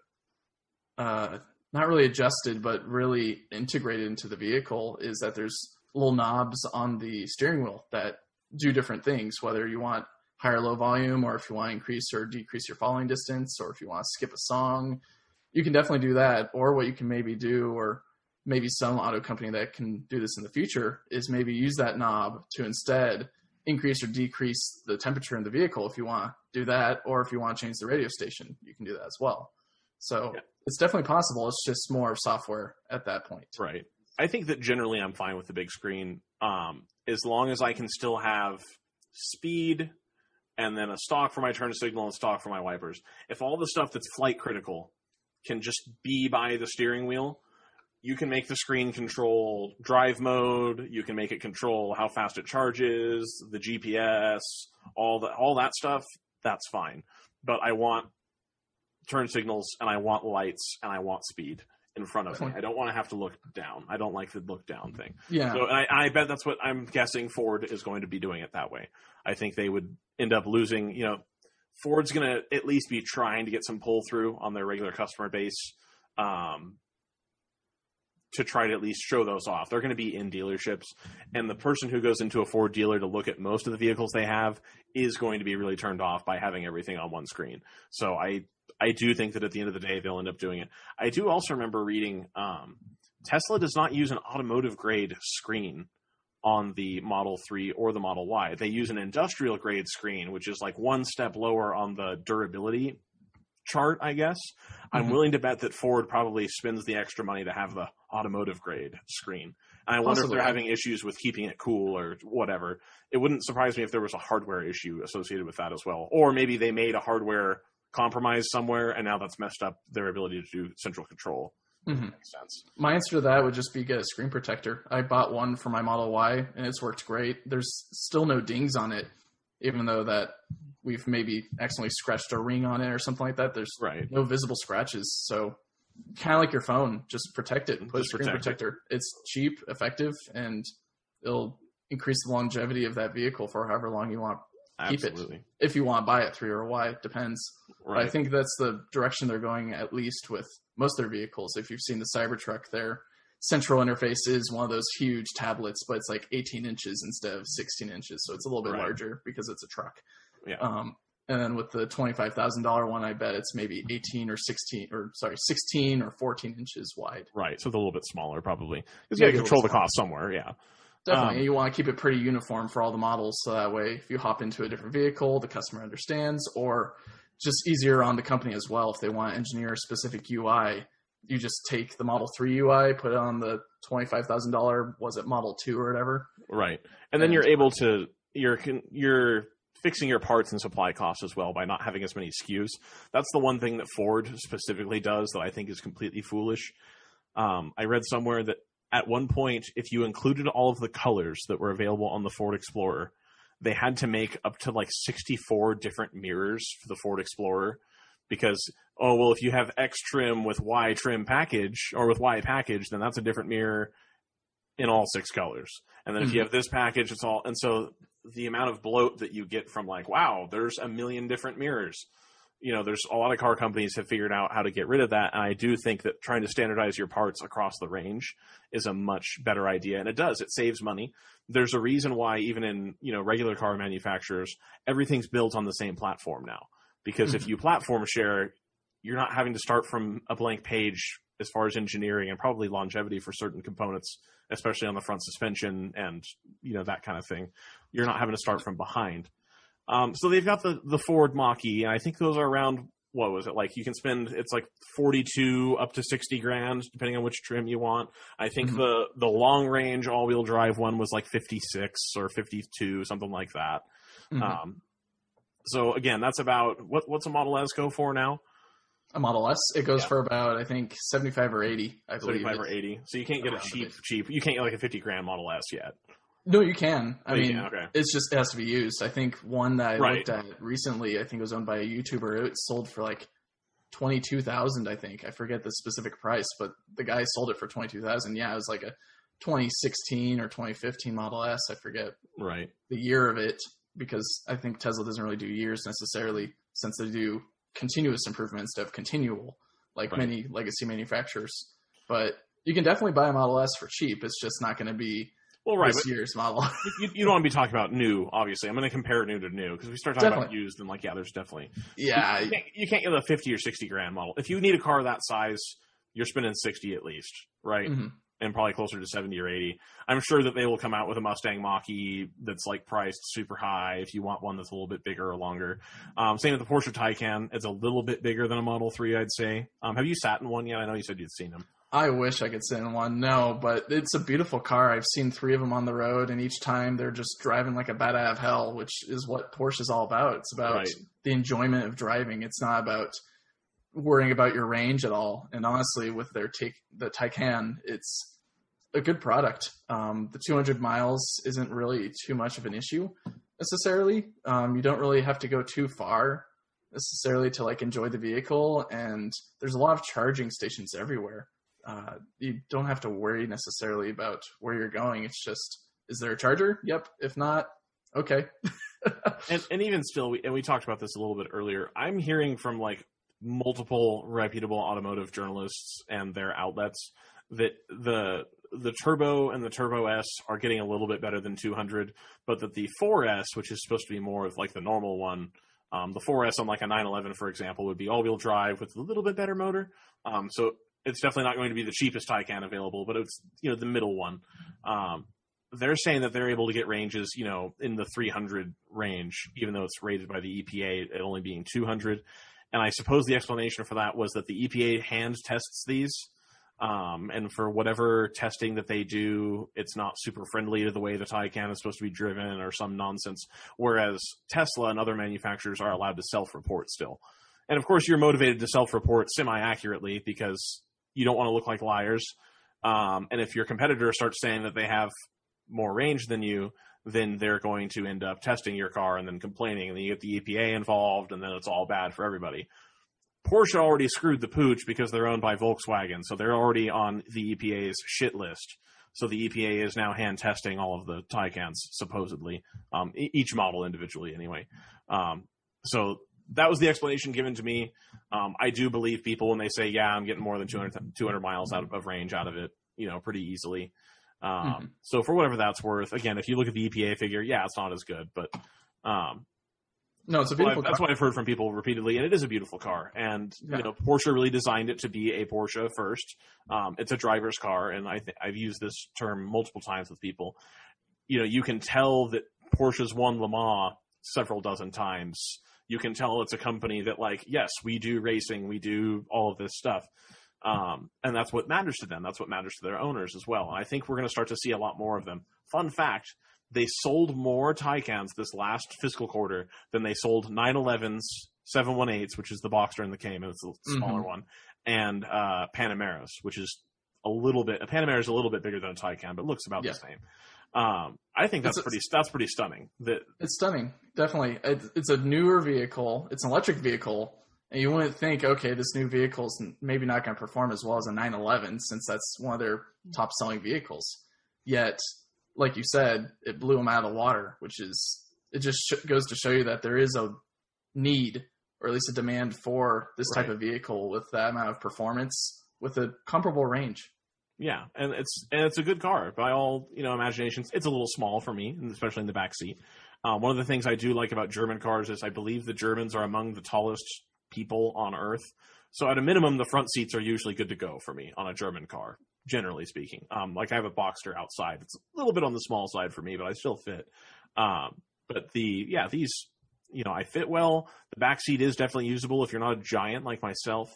not really adjusted, but really integrated into the vehicle is that there's little knobs on the steering wheel that do different things, whether you want high or low volume, or if you want to increase or decrease your following distance, or if you want to skip a song. You can definitely do that. Or what you can maybe do, or maybe some auto company that can do this in the future, is maybe use that knob to instead increase or decrease the temperature in the vehicle if you want to do that, or if you want to change the radio station, you can do that as well. So It's definitely possible. It's just more software at that point. Right. I think that generally I'm fine with the big screen, as long as I can still have speed and then a stock for my turn signal and stock for my wipers. If all the stuff that's flight critical can just be by the steering wheel, you can make the screen control drive mode. You can make it control how fast it charges, the GPS, all that stuff. That's fine. But I want turn signals, and I want lights, and I want speed in front of me. I don't want to have to look down. I don't like the look down thing. Yeah. So, and I bet that's what I'm guessing Ford is going to be doing it that way. I think they would end up losing, Ford's going to at least be trying to get some pull through on their regular customer base, to try to at least show those off. They're going to be in dealerships, and the person who goes into a Ford dealer to look at most of the vehicles they have is going to be really turned off by having everything on one screen. So I do think that at the end of the day, they'll end up doing it. I do also remember reading Tesla does not use an automotive grade screen on the Model 3 or the Model Y. They use an industrial grade screen, which is like one step lower on the durability chart, I guess. I'm willing to bet that Ford probably spends the extra money to have the automotive grade screen. And I wonder if they're having issues with keeping it cool or whatever. It wouldn't surprise me if there was a hardware issue associated with that as well. Or maybe they made a hardware compromise somewhere, and now that's messed up their ability to do central control. Mm-hmm. Makes sense. My answer to that would just be get a screen protector. I bought one for my Model Y, and it's worked great. There's still no dings on it, even though that we've maybe accidentally scratched a ring on it or something like that. There's no visible scratches. So kind of like your phone, just protect it and put a screen protector. It's cheap, effective, and it'll increase the longevity of that vehicle for however long you want to keep it. If you want to buy it through or Y, it depends. Right. But I think that's the direction they're going, at least with most of their vehicles. If you've seen the Cybertruck, their central interface is one of those huge tablets, but it's like 18 inches instead of 16 inches. So it's a little bit larger because it's a truck. Yeah. And then with the $25,000 one, I bet it's maybe 16 or 14 inches wide. Right. So it's a little bit smaller, probably. Because you got to control the cost somewhere. Yeah. Definitely. You want to keep it pretty uniform for all the models. So that way, if you hop into a different vehicle, the customer understands, or just easier on the company as well. If they want to engineer a specific UI, you just take the Model 3 UI, put it on the $25,000, was it Model 2 or whatever? Right. And then you're able to, you're fixing your parts and supply costs as well by not having as many SKUs. That's the one thing that Ford specifically does that I think is completely foolish. I read somewhere that at one point, if you included all of the colors that were available on the Ford Explorer, they had to make up to like 64 different mirrors for the Ford Explorer because, if you have X trim with Y trim package or with Y package, then that's a different mirror in all 6 colors. And then if you have this package, it's all, and so the amount of bloat that you get from like, wow, there's a million different mirrors. There's a lot of car companies have figured out how to get rid of that. And I do think that trying to standardize your parts across the range is a much better idea. And it does. It saves money. There's a reason why even in, regular car manufacturers, everything's built on the same platform now. Because if you platform share, you're not having to start from a blank page as far as engineering and probably longevity for certain components, especially on the front suspension and, that kind of thing. You're not having to start from behind. So they've got the Ford Mach-E, and I think those are around, what was it, like you can spend, it's like 42 up to 60 grand, depending on which trim you want. I think the long range all-wheel drive one was like 56 or 52, something like that. So again, that's about, what's a Model S go for now? A Model S, it goes for about, I think, 75 or 80, I believe. 75 or 80. So you can't get a cheap, you can't get like a 50 grand Model S yet. No, you can. I mean, okay. It's just, it has to be used. I think one that I looked at recently, I think it was owned by a YouTuber. It sold for like $22,000, I think. I forget the specific price, but the guy sold it for $22,000. Yeah, it was like a 2016 or 2015 Model S. I forget the year of it, because I think Tesla doesn't really do years necessarily, since they do continuous improvement instead of continual, like many legacy manufacturers. But you can definitely buy a Model S for cheap. It's just not going to be this year's model. You don't want to be talking about new, obviously. I'm going to compare new to new, because we start talking about used, and there's definitely... Yeah. You can't get a 50 or 60 grand model. If you need a car that size, you're spending 60 at least, right? And probably closer to 70 or 80. I'm sure that they will come out with a Mustang Mach-E that's like priced super high if you want one that's a little bit bigger or longer. Same with the Porsche Taycan. It's a little bit bigger than a Model 3, I'd say. Have you sat in one yet? I know you said you'd seen them. I wish I could sit in one. No, but it's a beautiful car. I've seen 3 of them on the road, and each time they're just driving like a bat out of hell, which is what Porsche is all about. It's about the enjoyment of driving. It's not about worrying about your range at all. And honestly, with the Taycan, it's a good product. The 200 miles isn't really too much of an issue necessarily. You don't really have to go too far necessarily to like enjoy the vehicle, and there's a lot of charging stations everywhere. You don't have to worry necessarily about where you're going. It's just, is there a charger? Yep. If not, okay. and even still, we talked about this a little bit earlier. I'm hearing from like multiple reputable automotive journalists and their outlets that the Turbo and the Turbo S are getting a little bit better than 200, but that the 4S, which is supposed to be more of like the normal one, the 4S on like a 911, for example, would be all-wheel drive with a little bit better motor. So it's definitely not going to be the cheapest Taycan available, but it's, the middle one. They're saying that they're able to get ranges, in the 300 range, even though it's rated by the EPA at only being 200. And I suppose the explanation for that was that the EPA hand tests these. And for whatever testing that they do, it's not super friendly to the way the Taycan is supposed to be driven or some nonsense. Whereas Tesla and other manufacturers are allowed to self-report still. And of course, you're motivated to self-report semi-accurately because you don't want to look like liars. And if your competitor starts saying that they have more range than you, then they're going to end up testing your car and then complaining, and then you get the EPA involved, and then it's all bad for everybody. Porsche already screwed the pooch because they're owned by Volkswagen, so they're already on the EPA's shit list. So the EPA is now hand testing all of the Taycans, supposedly, each model individually anyway. So that was the explanation given to me. I do believe people when they say, yeah, I'm getting more than 200 miles of range out of it, pretty easily. So for whatever that's worth, again, if you look at the EPA figure, yeah, it's not as good, but no, it's a beautiful car. That's what I've heard from people repeatedly, and it is a beautiful car. And Porsche really designed it to be a Porsche first. It's a driver's car, and I've used this term multiple times with people. You can tell that Porsche's won Le Mans several dozen times. You can tell it's a company that, like, yes, we do racing, we do all of this stuff. And that's what matters to them. That's what matters to their owners as well. And I think we're going to start to see a lot more of them. Fun fact, they sold more Taycans this last fiscal quarter than they sold 911s, 718s, which is the Boxster and the Cayman, it's a smaller one, and Panameras, which is a Panamera is a little bit bigger than a Taycan, but looks about the same. I think that's pretty stunning. It's stunning, definitely. It's a newer vehicle. It's an electric vehicle, and you wouldn't think, okay, this new vehicle is maybe not going to perform as well as a 911 since that's one of their top-selling vehicles. Yet, like you said, it blew them out of the water, which is it just goes to show you that there is a need, or at least a demand for this type of vehicle with that amount of performance with a comparable range. Yeah, and it's a good car by all imaginations. It's a little small for me, especially in the back seat. One of the things I do like about German cars is I believe the Germans are among the tallest people on Earth. So at a minimum, the front seats are usually good to go for me on a German car, generally speaking. Like I have a Boxster outside. It's a little bit on the small side for me, but I still fit. But these, I fit well. The back seat is definitely usable if you're not a giant like myself.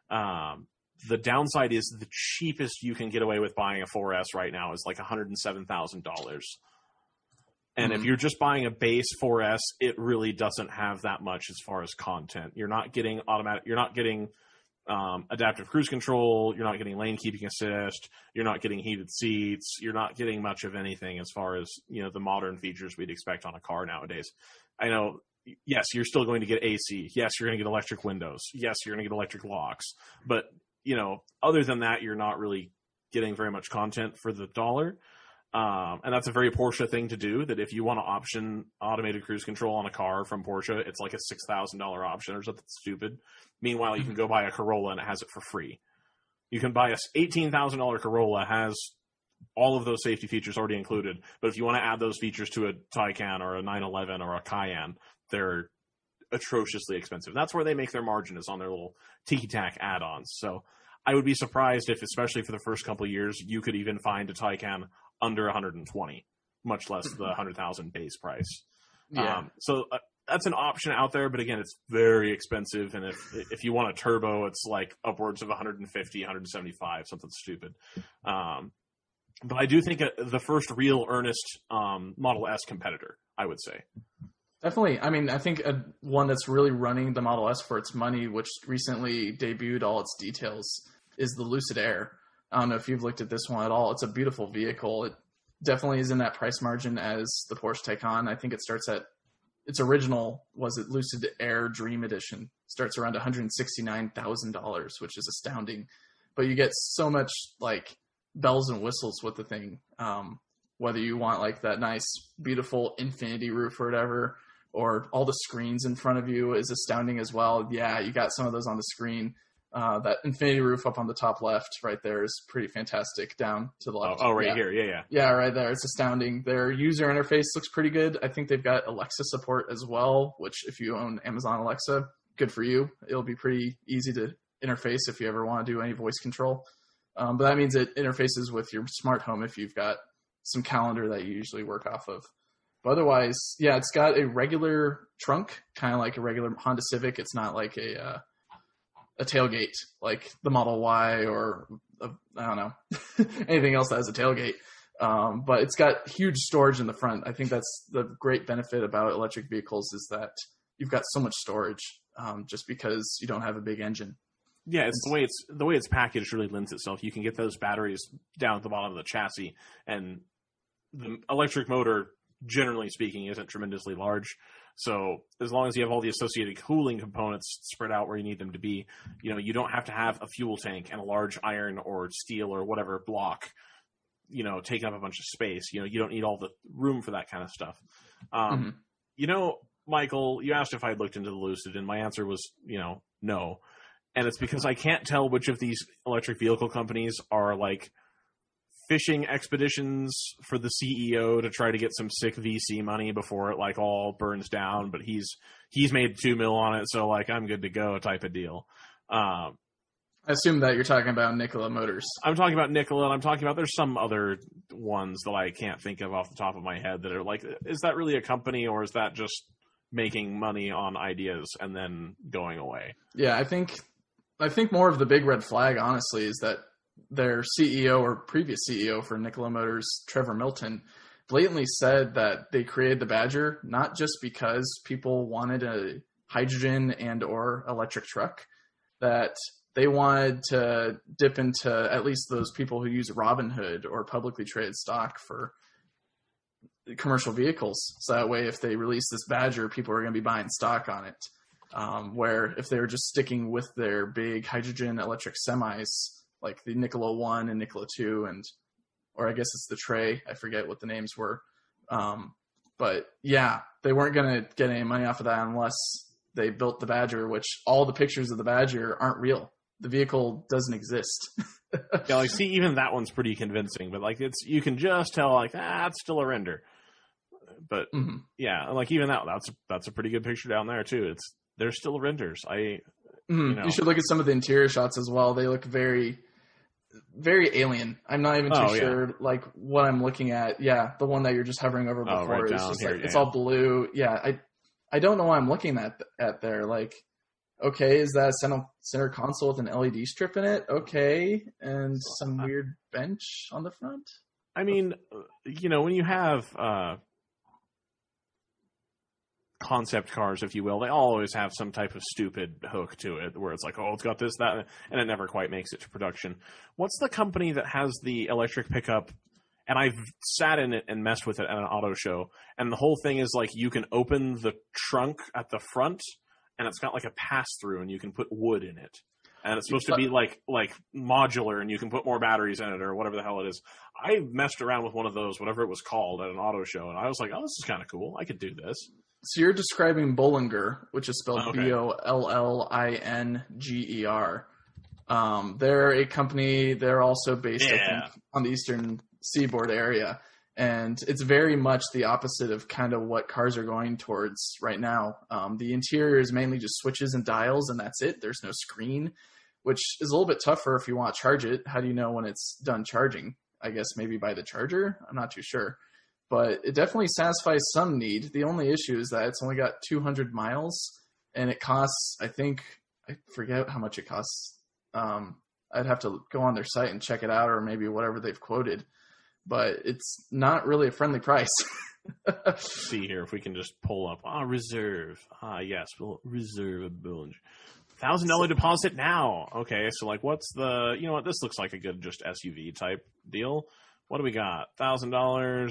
The downside is the cheapest you can get away with buying a 4S right now is like $107,000. And if you're just buying a base 4S, it really doesn't have that much as far as content. You're not getting adaptive cruise control. You're not getting lane keeping assist. You're not getting heated seats. You're not getting much of anything as far as, the modern features we'd expect on a car nowadays. I know, yes, you're still going to get AC. Yes, you're going to get electric windows. Yes, you're going to get electric locks. But, other than that, you're not really getting very much content for the dollar. And that's a very Porsche thing to do, that if you want to option automated cruise control on a car from Porsche, it's like a $6,000 option or something stupid. Meanwhile, you can go buy a Corolla and it has it for free. You can buy a $18,000 Corolla, has all of those safety features already included. But if you want to add those features to a Taycan or a 911 or a Cayenne, they're atrociously expensive. That's where they make their margin, is on their little tiki-tack add-ons. So I would be surprised if, especially for the first couple of years, you could even find a Taycan under 120, much less the 100,000 base price. Yeah. So that's an option out there, but again, it's very expensive. And if you want a turbo, it's like upwards of 150, 175, something stupid. But I do think the first real earnest Model S competitor, I would say. Definitely. I mean, I think one that's really running the Model S for its money, which recently debuted all its details, is the Lucid Air. I don't know if you've looked at this one at all. It's a beautiful vehicle. It definitely is in that price margin as the Porsche Taycan. I think it starts at its original, Lucid Air Dream Edition, starts around $169,000, which is astounding. But you get so much like bells and whistles with the thing. Whether you want like that nice, beautiful infinity roof or whatever, or all the screens in front of you is astounding as well. Yeah, you got some of those on the screen. That infinity roof up on the top left right there is pretty fantastic, down to the left. Oh, right here. Yeah. Yeah, right there. It's astounding. Their user interface looks pretty good. I think they've got Alexa support as well, which if you own Amazon Alexa, good for you. It'll be pretty easy to interface if you ever want to do any voice control. But that means it interfaces with your smart home if you've got some calendar that you usually work off of. But otherwise, yeah, it's got a regular trunk, kind of like a regular Honda Civic. It's not like a tailgate like the Model Y or I don't know, anything else that has a tailgate. But it's got huge storage in the front. I think that's the great benefit about electric vehicles, is that you've got so much storage just because you don't have a big engine. Yeah, it's the way it's packaged really lends itself. You can get those batteries down at the bottom of the chassis, and the electric motor, generally speaking, isn't tremendously large. So as long as you have all the associated cooling components spread out where you need them to be, you don't have to have a fuel tank and a large iron or steel or whatever block, taking up a bunch of space. You don't need all the room for that kind of stuff. Michael, you asked if I'd looked into the Lucid, and my answer was, no. And it's because I can't tell which of these electric vehicle companies are like fishing expeditions for the CEO to try to get some sick VC money before it like all burns down. But he's made $2 million on it, so like I'm good to go type of deal. I assume that you're talking about Nikola Motors. I'm talking about Nikola, and I'm talking about there's some other ones that I can't think of off the top of my head that are like, is that really a company or is that just making money on ideas and then going away? Yeah, I think more of the big red flag, honestly, is that their CEO or previous CEO for Nikola Motors, Trevor Milton, blatantly said that they created the Badger not just because people wanted a hydrogen and or electric truck, that they wanted to dip into at least those people who use Robinhood or publicly traded stock for commercial vehicles. So that way, if they release this Badger, people are going to be buying stock on it. Where if they were just sticking with their big hydrogen electric semis, like the Nikola 1 and Nikola 2, or I guess it's the Tray, I forget what the names were. But yeah, they weren't going to get any money off of that unless they built the Badger, which all the pictures of the Badger aren't real. The vehicle doesn't exist. Yeah, see, even that one's pretty convincing, but you can just tell it's still a render. But yeah, even that's a pretty good picture down there too. They're still renders. You should look at some of the interior shots as well. They look very, very alien. I'm not even too sure what I'm looking at. Yeah, the one that you're just hovering over before right is down just here, it's all blue. Yeah, I don't know what I'm looking at there. Okay, is that a center console with an LED strip in it? Okay, and some weird bench on the front. I mean, when you have concept cars, if you will, they always have some type of stupid hook to it where it's like, oh, it's got this, that, and it never quite makes it to production. What's the company that has the electric pickup? And I've sat in it and messed with it at an auto show, and the whole thing is you can open the trunk at the front, and it's got a pass-through, and you can put wood in it. And it's supposed to be like modular, and you can put more batteries in it or whatever the hell it is. I messed around with one of those, whatever it was called, at an auto show, and I was like, oh, this is kind of cool. I could do this. So you're describing Bollinger, which is spelled Okay. Bollinger. They're a company. They're also based, I think, on the Eastern Seaboard area. And it's very much the opposite of kind of what cars are going towards right now. The interior is mainly just switches and dials, and that's it. There's no screen, which is a little bit tougher if you want to charge it. How do you know when it's done charging? I guess maybe by the charger? I'm not too sure. But it definitely satisfies some need. The only issue is that it's only got 200 miles, and it costs, I forget how much it costs. I'd have to go on their site and check it out, or maybe whatever they've quoted. But it's not really a friendly price. Let's see here if we can just pull up. Reserve. Yes, we'll reserve a Bollinger. $1,000 deposit now. Okay, so what's the? You know what? This looks like a good just SUV type deal. What do we got? $1,000.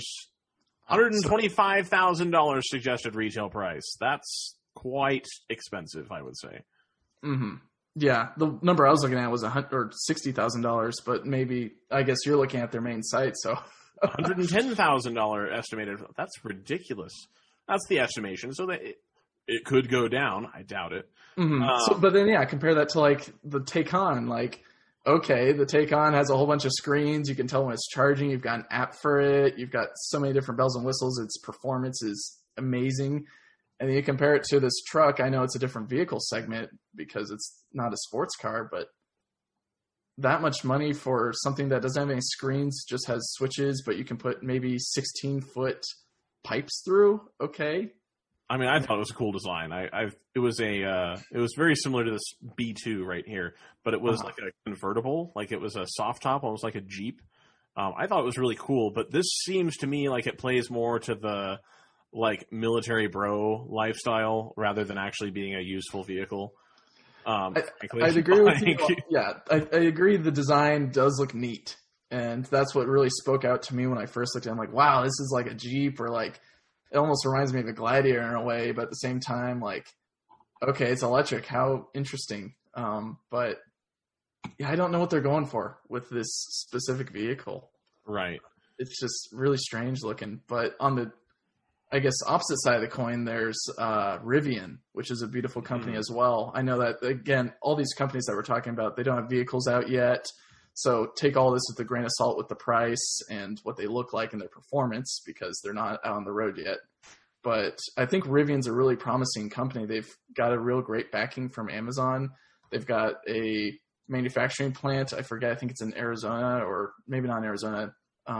$125,000 suggested retail price. That's quite expensive, I would say. Mm-hmm. Yeah, the number I was looking at was $60,000, but maybe I guess you're looking at their main site, so $110,000 estimated. That's ridiculous. That's the estimation. So that it could go down. I doubt it. Mm-hmm. But then compare that to the Taycan. Okay, the Taycan has a whole bunch of screens. You can tell when it's charging. You've got an app for it. You've got so many different bells and whistles. Its performance is amazing. And then you compare it to this truck. I know it's a different vehicle segment because it's not a sports car, but that much money for something that doesn't have any screens, just has switches, but you can put maybe 16-foot pipes through. Okay. I mean, I thought it was a cool design. It was very similar to this B2 right here, but it was like a convertible, it was a soft top, almost like a Jeep. I thought it was really cool, but this seems to me like it plays more to the military bro lifestyle rather than actually being a useful vehicle. I'd agree with you. Yeah, I agree. The design does look neat, and that's what really spoke out to me when I first looked at it. I'm like, wow, this is like a Jeep, or like it almost reminds me of a Gladiator in a way, but at the same time, like, okay, it's electric. How interesting. But yeah, I don't know what they're going for with this specific vehicle. Right. It's just really strange looking. But on the, I guess, opposite side of the coin, there's Rivian, which is a beautiful company as well. I know that, again, all these companies that we're talking about, they don't have vehicles out yet. So take all this with a grain of salt with the price and what they look like and their performance, because they're not out on the road yet. But I think Rivian's a really promising company. They've got a real great backing from Amazon. They've got a manufacturing plant. I forget, I think it's in Arizona, or maybe not in Arizona.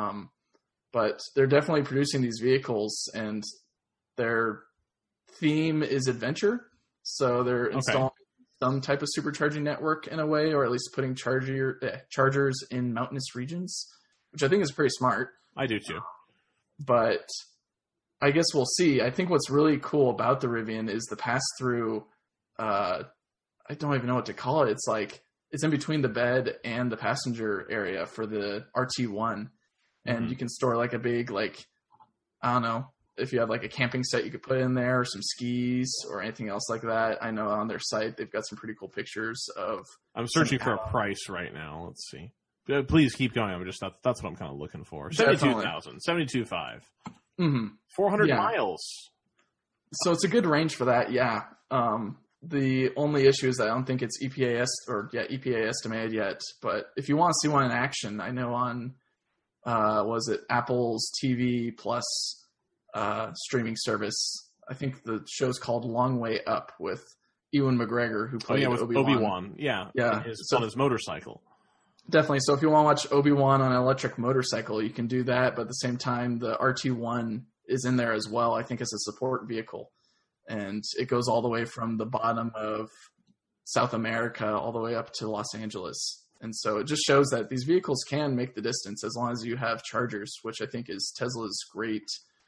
But they're definitely producing these vehicles, and their theme is adventure. So they're installing some type of supercharging network in a way, or at least putting chargers in mountainous regions, which I think is pretty smart. I do too. But I guess we'll see. I think what's really cool about the Rivian is the pass-through. I don't even know what to call it. It's like it's in between the bed and the passenger area for the RT1. And you can store like a big, like, I don't know, if you have like a camping set, you could put in there, or some skis or anything else like that. I know on their site, they've got some pretty cool pictures of. I'm searching for a price right now. Let's see. Please keep going. That's what I'm kind of looking for. 72,000, 72,500. 400 miles. So it's a good range for that. Yeah. The only issue is that I don't think it's EPA estimated yet. But if you want to see one in action, I know on, was it Apple's TV Plus streaming service? I think the show's called Long Way Up with Ewan McGregor, who played Obi-Wan. Yeah. Yeah. On his motorcycle. Definitely. So if you want to watch Obi-Wan on an electric motorcycle, you can do that. But at the same time, the RT1 is in there as well, I think, as a support vehicle. And it goes all the way from the bottom of South America all the way up to Los Angeles. And so it just shows that these vehicles can make the distance as long as you have chargers, which I think is Tesla's great,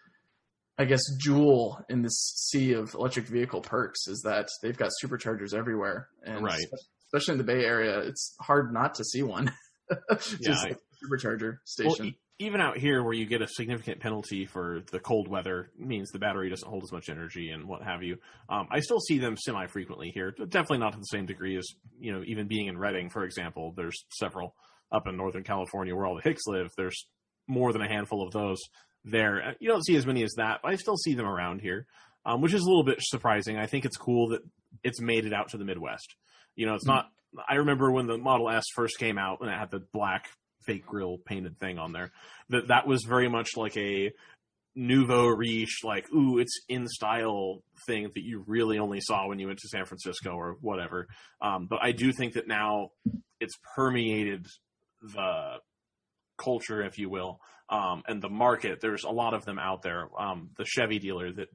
I guess, jewel in this sea of electric vehicle perks, is that they've got superchargers everywhere. And especially in the Bay Area, it's hard not to see one. Just like a supercharger station. Well, even out here where you get a significant penalty for the cold weather, means the battery doesn't hold as much energy and what have you. I still see them semi-frequently here. Definitely not to the same degree as, even being in Redding, for example. There's several up in Northern California where all the Hicks live. There's more than a handful of those there. You don't see as many as that, but I still see them around here, which is a little bit surprising. I think it's cool that it's made it out to the Midwest. It's not. I remember when the Model S first came out and it had the black fake grill painted thing on there. That was very much like a nouveau riche, like, ooh, it's in style thing that you really only saw when you went to San Francisco or whatever. But I do think that now it's permeated the culture, if you will, and the market. There's a lot of them out there. The Chevy dealer that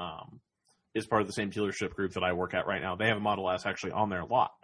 is part of the same dealership group that I work at right now, they have a Model S actually on their lot.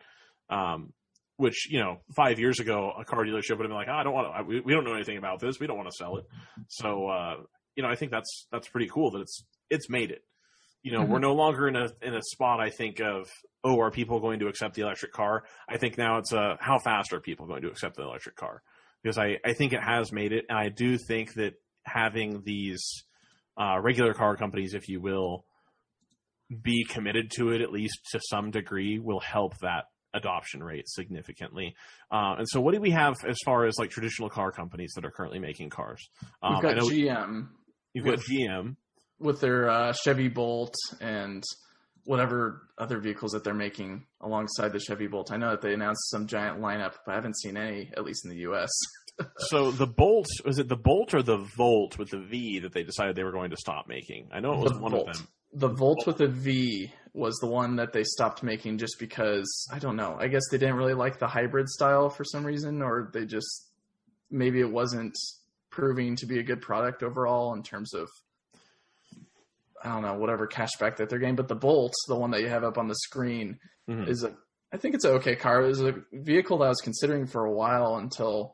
Which, 5 years ago, a car dealership would have been like, I don't want to, we don't know anything about this. We don't want to sell it. So, I think that's pretty cool that it's made it. We're no longer in a spot, I think, of, are people going to accept the electric car? I think now it's how fast are people going to accept the electric car? Because I think it has made it. And I do think that having these regular car companies, if you will, be committed to it, at least to some degree, will help that adoption rate significantly. And so what do we have as far as like traditional car companies that are currently making cars? We've got GM. You've got GM. With their Chevy Bolt and whatever other vehicles that they're making alongside the Chevy Bolt. I know that they announced some giant lineup, but I haven't seen any, at least in the U.S. So the Bolt, was it the Bolt or the Volt with the V that they decided they were going to stop making? I know it was one of them. The Volt with a V was the one that they stopped making just because, I don't know, I guess they didn't really like the hybrid style for some reason, or they just, maybe it wasn't proving to be a good product overall in terms of, I don't know, whatever cashback that they're getting. But the Bolt, the one that you have up on the screen, is I think it's an okay car. It was a vehicle that I was considering for a while until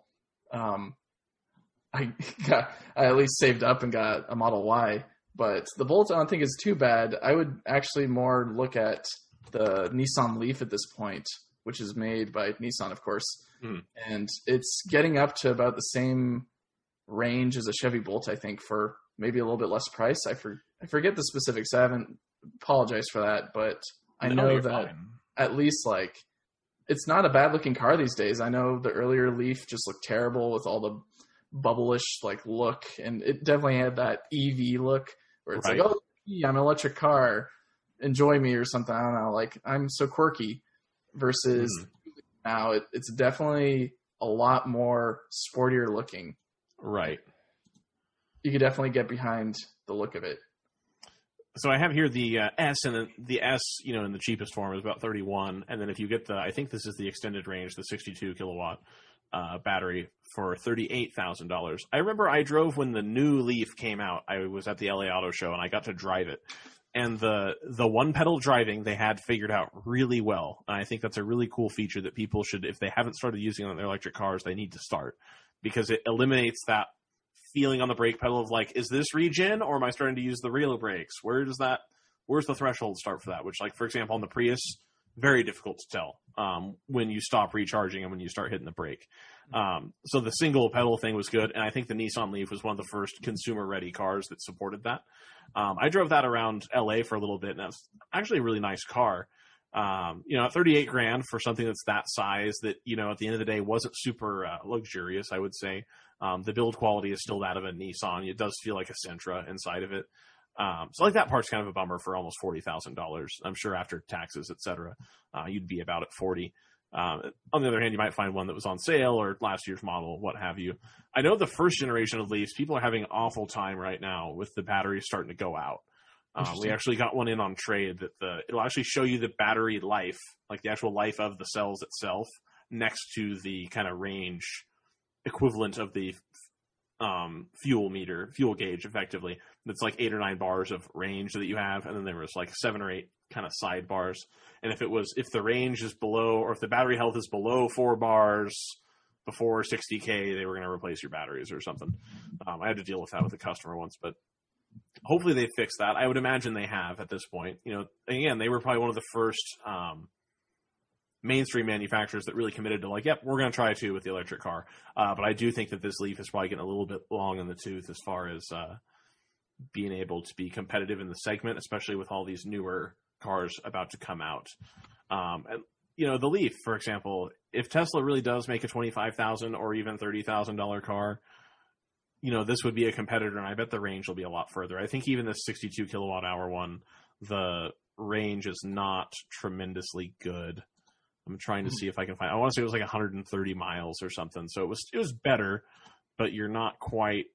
I at least saved up and got a Model Y. But the Bolt I don't think is too bad. I would actually more look at the Nissan Leaf at this point, which is made by Nissan, of course. And it's getting up to about the same range as a Chevy Bolt, I think, for maybe a little bit less price. I forget the specifics. I haven't apologized for that, but I know that at least like it's not a bad looking car these days. I know the earlier Leaf just looked terrible with all the bubblish like look, and it definitely had that EV look where it's like, oh, I'm an electric car, enjoy me or something. I don't know, like I'm so quirky. Versus now, it's definitely a lot more sportier looking. Right. You could definitely get behind the look of it. So I have here the S, and the S, in the cheapest form is about 31, and then if you get I think this is the extended range, the 62 kilowatt battery for $38,000. I remember I drove when the new Leaf came out. I was at the LA Auto Show and I got to drive it. And the one pedal driving they had figured out really well. And I think that's a really cool feature that people should, if they haven't started using it on their electric cars, they need to start, because it eliminates that feeling on the brake pedal of like, is this regen or am I starting to use the real brakes? Where's the threshold start for that? Which, like, for example, on the Prius, very difficult to tell when you stop recharging and when you start hitting the brake. So the single pedal thing was good. And I think the Nissan Leaf was one of the first consumer ready cars that supported that. I drove that around LA for a little bit, and that's actually a really nice car. At $38,000 for something that's that size that, at the end of the day wasn't super luxurious, I would say. The build quality is still that of a Nissan. It does feel like a Sentra inside of it. So like that part's kind of a bummer for almost $40,000. I'm sure after taxes, et cetera, you'd be about at 40. On the other hand, you might find one that was on sale or last year's model, what have you. I know the first generation of Leafs, people are having an awful time right now with the batteries starting to go out. We actually got one in on trade that it'll actually show you the battery life, like the actual life of the cells itself, next to the kind of range equivalent of the fuel gauge, effectively. That's like 8 or 9 bars of range that you have, and then there was like 7 or 8 kind of side bars. And if the range is below, or if the battery health is below 4 bars before 60K, they were going to replace your batteries or something. I had to deal with that with a customer once, but hopefully they fixed that. I would imagine they have at this point. Again, they were probably one of the first mainstream manufacturers that really committed to like, yep, we're going to try too with the electric car. But I do think that this Leaf is probably getting a little bit long in the tooth as far as being able to be competitive in the segment, especially with all these newer cars about to come out. And the Leaf, for example, if Tesla really does make a $25,000 or even $30,000 car, this would be a competitor, and I bet the range will be a lot further. I think even the 62 kilowatt hour one, the range is not tremendously good. I'm trying to see if I can find. I want to say it was like 130 miles or something. So it was better, but you're not quite,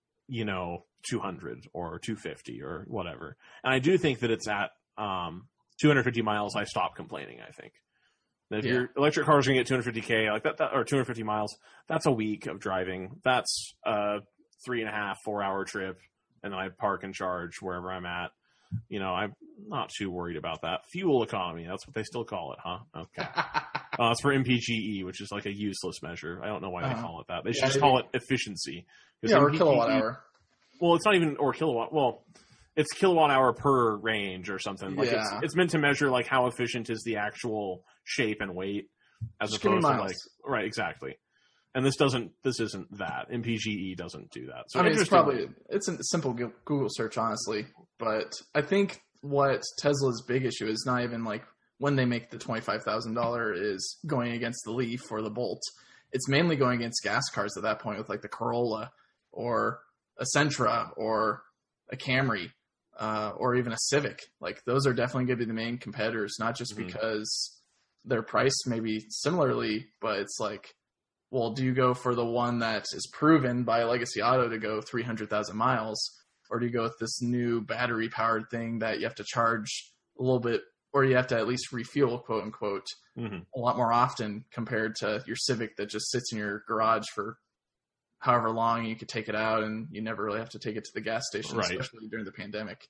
200 or 250 or whatever. And I do think that it's at 250 miles. I stop complaining. I think that if your electric car is going to get 250K like that, or 250 miles, that's a week of driving. That's a 3.5, 4 hour trip, and then I park and charge wherever I'm at. I'm not too worried about that. Fuel economy, that's what they still call it, huh? Okay. It's for MPGE, which is like a useless measure. I don't know why they call it that. They should just call it efficiency. Yeah, or kilowatt hour. Well, it's not even, or kilowatt. Well, it's kilowatt hour per range or something. Like it's meant to measure like how efficient is the actual shape and weight as just opposed to like, right, exactly. And this isn't that. MPGE doesn't do that. So it's a simple Google search, honestly. But I think what Tesla's big issue is not even like when they make the $25,000 is going against the Leaf or the Bolt. It's mainly going against gas cars at that point with like the Corolla or a Sentra or a Camry or even a Civic. Like those are definitely going to be the main competitors, not just because they're priced maybe similarly, but it's like, well, do you go for the one that is proven by Legacy Auto to go 300,000 miles, or do you go with this new battery-powered thing that you have to charge a little bit, or you have to at least refuel, quote unquote, a lot more often compared to your Civic that just sits in your garage for however long, and you could take it out, and you never really have to take it to the gas station, especially during the pandemic.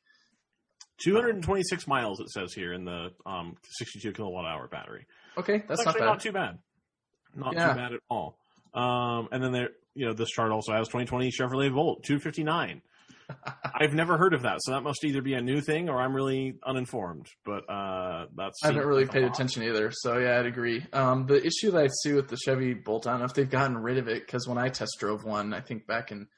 226 miles, it says here, in the 62 kilowatt hour battery. Okay, that's actually not too bad. Not too bad at all. And then this chart also has 2020 Chevrolet Volt, 259. I've never heard of that, so that must either be a new thing or I'm really uninformed. But that's I haven't really paid attention either, so yeah, I'd agree. The issue that I see with the Chevy Bolt, I don't know if they've gotten rid of it, because when I test drove one, I think back in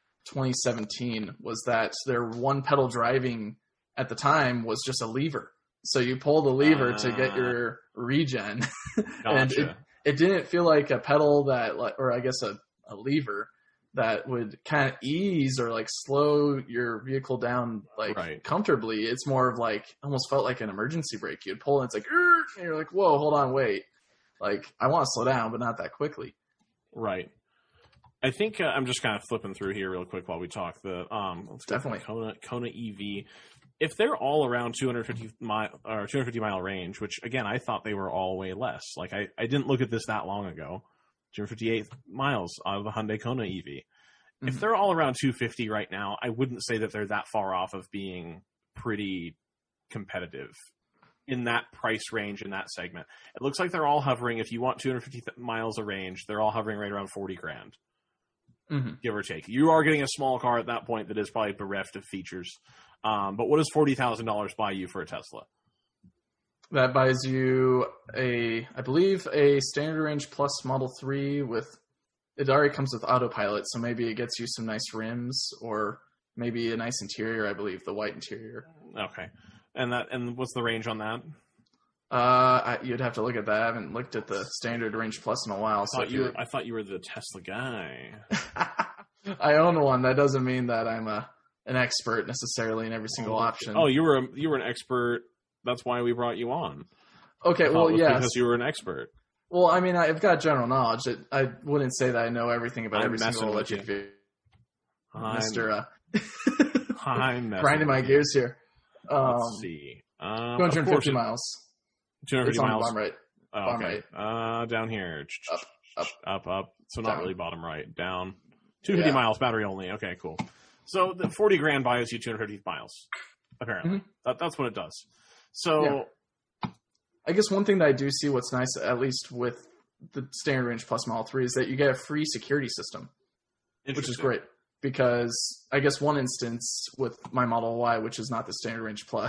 2017, was that their one pedal driving at the time was just a lever. So you pull the lever to get your regen, and Gotcha. it didn't feel like a pedal that, or I guess a lever that would kind of ease or like slow your vehicle down like comfortably. It's more of like, almost felt like an emergency brake. You'd pull and it's like, and you're like, whoa, hold on, wait. Like, I want to slow down, but not that quickly. Right. I think I'm just kind of flipping through here real quick while we talk. Let's go Definitely Kona EV. If they're all around 250 mile range, which again I thought they were all way less. Like I didn't look at this that long ago. 258 miles out of the Hyundai Kona EV. Mm-hmm. If they're all around 250 right now, I wouldn't say that they're that far off of being pretty competitive in that price range, in that segment. It looks like they're all hovering. If you want 250 miles of range, they're all hovering right around 40 grand. Mm-hmm. Give or take. You are getting a small car at that point that is probably bereft of features. But what does $40,000 buy you for a Tesla? That buys you I believe a standard range plus Model 3 with, it already comes with autopilot, so maybe it gets you some nice rims or maybe a nice interior, I believe, the white interior. Okay. And what's the range on that? You'd have to look at that. I haven't looked at the standard range plus in a while. I thought you were the Tesla guy. I own one. That doesn't mean that I'm an expert necessarily in every single option. Oh, you were an expert. That's why we brought you on. Okay, well, yes. Because you were an expert. Well, I mean, I've got general knowledge. I wouldn't say that I know everything about every single electric vehicle. Mr. I'm grinding my gears here. Let's see. 250 miles. 250 miles. Bottom right. Oh, okay. Right. Down here. Up. So not down. Really bottom right. Down. 250 miles, battery only. Okay, cool. So the 40 grand buys you 250 miles. Apparently. Mm-hmm. That's what it does. So I guess one thing that I do see what's nice, at least with the standard range plus Model 3, is that you get a free security system, which is great. Because I guess one instance with my Model Y, which is not the standard range plus,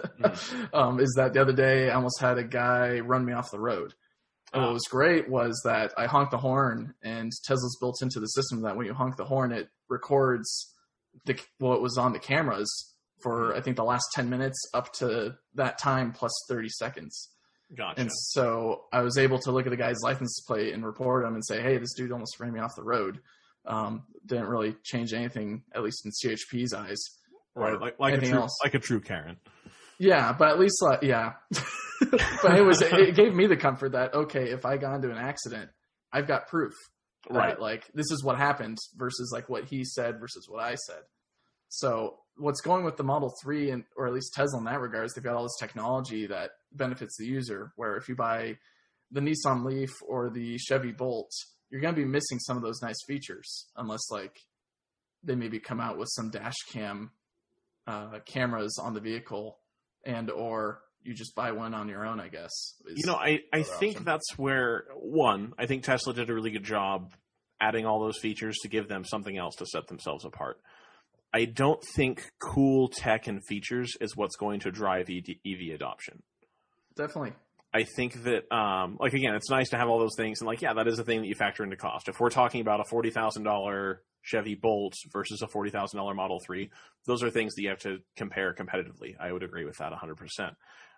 is that the other day I almost had a guy run me off the road. And what was great was that I honked the horn, and Tesla's built into the system that when you honk the horn, it records what was on the cameras for, I think, the last 10 minutes up to that time plus 30 seconds. Gotcha. And so I was able to look at the guy's license plate and report him and say, hey, this dude almost ran me off the road. Didn't really change anything, at least in CHP's eyes. Right, like a true Karen. Yeah, but at least, yeah. But it gave me the comfort that, okay, if I got into an accident, I've got proof. That, like, this is what happened versus like what he said versus what I said. So what's going with the Model 3, or at least Tesla in that regard, is they've got all this technology that benefits the user, where if you buy the Nissan Leaf or the Chevy Bolt, you're going to be missing some of those nice features unless like they maybe come out with some dash cam cameras on the vehicle, and or you just buy one on your own, I guess. I think option. That's where, I think Tesla did a really good job adding all those features to give them something else to set themselves apart. I don't think cool tech and features is what's going to drive EV adoption. Definitely. I think that, again, it's nice to have all those things. And, that is a thing that you factor into cost. If we're talking about a $40,000 Chevy Bolt versus a $40,000 Model 3, those are things that you have to compare competitively. I would agree with that 100%.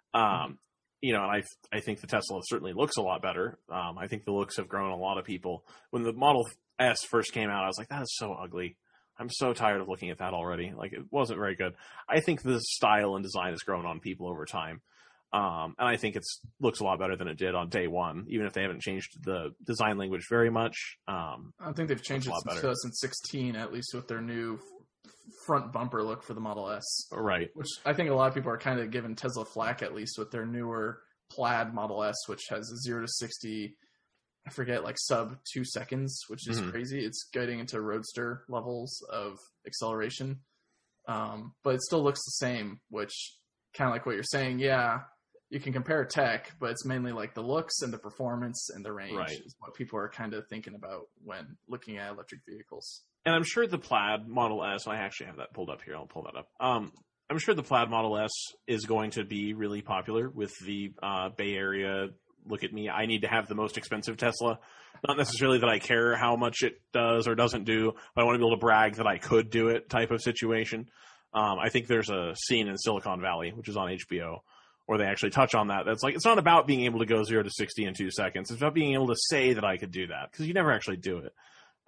And I think the Tesla certainly looks a lot better. I think the looks have grown a lot of people. When the Model S first came out, I was like, that is so ugly. I'm so tired of looking at that already. It wasn't very good. I think the style and design has grown on people over time. And I think it looks a lot better than it did on day one, even if they haven't changed the design language very much. I think they've changed it since 2016, at least with their new front bumper look for the Model S. Right. Which I think a lot of people are kind of giving Tesla flack, at least with their newer plaid Model S, which has a 0 to 60, I forget, sub 2 seconds, which is crazy. It's getting into roadster levels of acceleration. But it still looks the same, which kind of like what you're saying. Yeah, you can compare tech, but it's mainly the looks and the performance and the range is what people are kind of thinking about when looking at electric vehicles. And I'm sure the Plaid Model S, I actually have that pulled up here. I'll pull that up. I'm sure the Plaid Model S is going to be really popular with the Bay Area. Look at me. I need to have the most expensive Tesla. Not necessarily that I care how much it does or doesn't do, but I want to be able to brag that I could do it type of situation. I think there's a scene in Silicon Valley, which is on HBO, where they actually touch on that. That's like, it's not about being able to go 0 to 60 in 2 seconds. It's about being able to say that I could do that, because you never actually do it.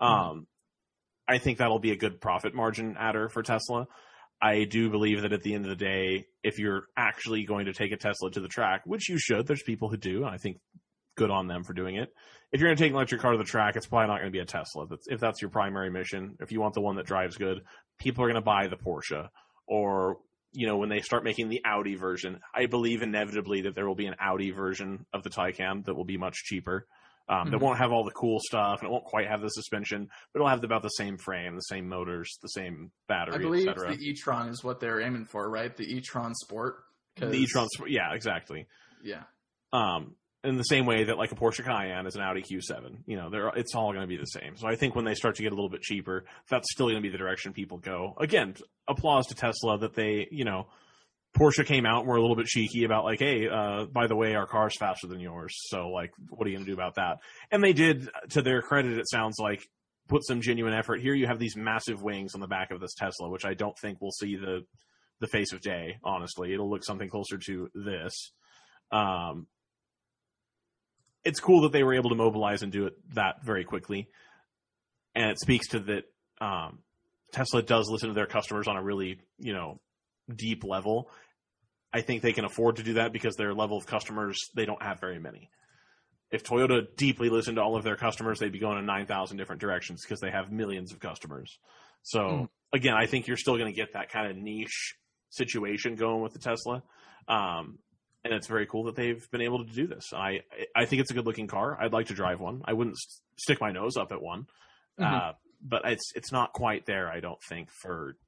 I think that'll be a good profit margin adder for Tesla. I do believe that at the end of the day, if you're actually going to take a Tesla to the track, which you should, there's people who do, and I think good on them for doing it. If you're going to take an electric car to the track, it's probably not going to be a Tesla. If that's your primary mission, if you want the one that drives good, people are going to buy the Porsche. Or, when they start making the Audi version, I believe inevitably that there will be an Audi version of the Taycan that will be much cheaper. That won't have all the cool stuff, and it won't quite have the suspension, but it'll have about the same frame, the same motors, the same battery, I believe etc. the e-tron is what they're aiming for, right? The e-tron Sport. The e-tron Sport, yeah, exactly. Yeah. In the same way that like a Porsche Cayenne is an Audi Q7, it's all going to be the same. So I think when they start to get a little bit cheaper, that's still going to be the direction people go. Again, applause to Tesla that they, Porsche came out and were a little bit cheeky about like, hey, by the way, our car's faster than yours. So like, what are you going to do about that? And they did, to their credit, it sounds like, put some genuine effort. Here you have these massive wings on the back of this Tesla, which I don't think will see the face of day, honestly. It'll look something closer to this. It's cool that they were able to mobilize and do it that very quickly. And it speaks to that Tesla does listen to their customers on a really, deep level. I think they can afford to do that because their level of customers, they don't have very many. If Toyota deeply listened to all of their customers, they'd be going in 9,000 different directions because they have millions of customers. So, again, I think you're still going to get that kind of niche situation going with the Tesla. And it's very cool that they've been able to do this. I think it's a good-looking car. I'd like to drive one. I wouldn't stick my nose up at one. But it's not quite there, I don't think, for...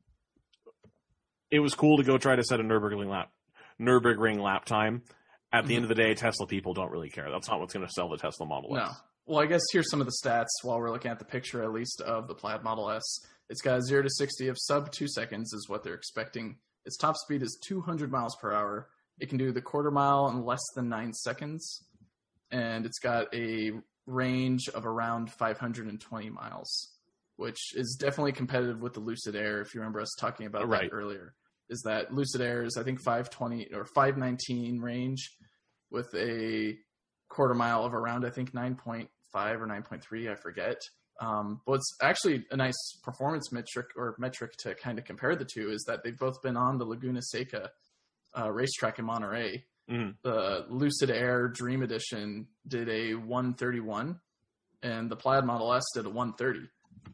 It was cool to go try to set a Nürburgring lap time. At the end of the day, Tesla people don't really care. That's not what's going to sell the Tesla Model S. No. Well, I guess here's some of the stats while we're looking at the picture, at least, of the Plaid Model S. It's got 0 to 60 of sub 2 seconds is what they're expecting. Its top speed is 200 miles per hour. It can do the quarter mile in less than 9 seconds. And it's got a range of around 520 miles, which is definitely competitive with the Lucid Air, if you remember us talking about that earlier. Is that Lucid Air is, I think, 520 or 519 range with a quarter mile of around, I think, 9.5 or 9.3, I forget. But it's actually a nice performance metric to kind of compare the two is that they've both been on the Laguna Seca racetrack in Monterey. The Lucid Air Dream Edition did a 131, and the Plaid Model S did a 130.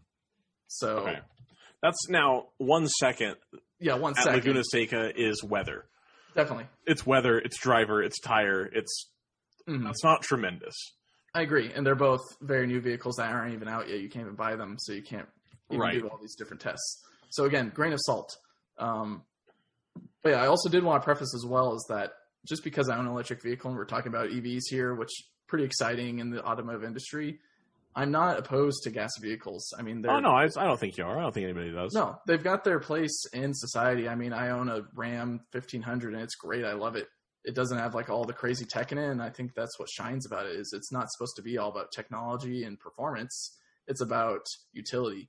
So that's now 1 second. Yeah, 1 at second. Laguna Seca is weather. Definitely. It's weather, it's driver, it's tire. That's not tremendous. I agree. And they're both very new vehicles that aren't even out yet. You can't even buy them, so you can't even do all these different tests. So again, grain of salt. But yeah, I also did want to preface as well is that just because I own an electric vehicle and we're talking about EVs here, which is pretty exciting in the automotive industry, I'm not opposed to gas vehicles. I mean, I don't think you are. I don't think anybody does. No, they've got their place in society. I mean, I own a Ram 1500 and it's great. I love it. It doesn't have like all the crazy tech in it. And I think that's what shines about it is it's not supposed to be all about technology and performance. It's about utility.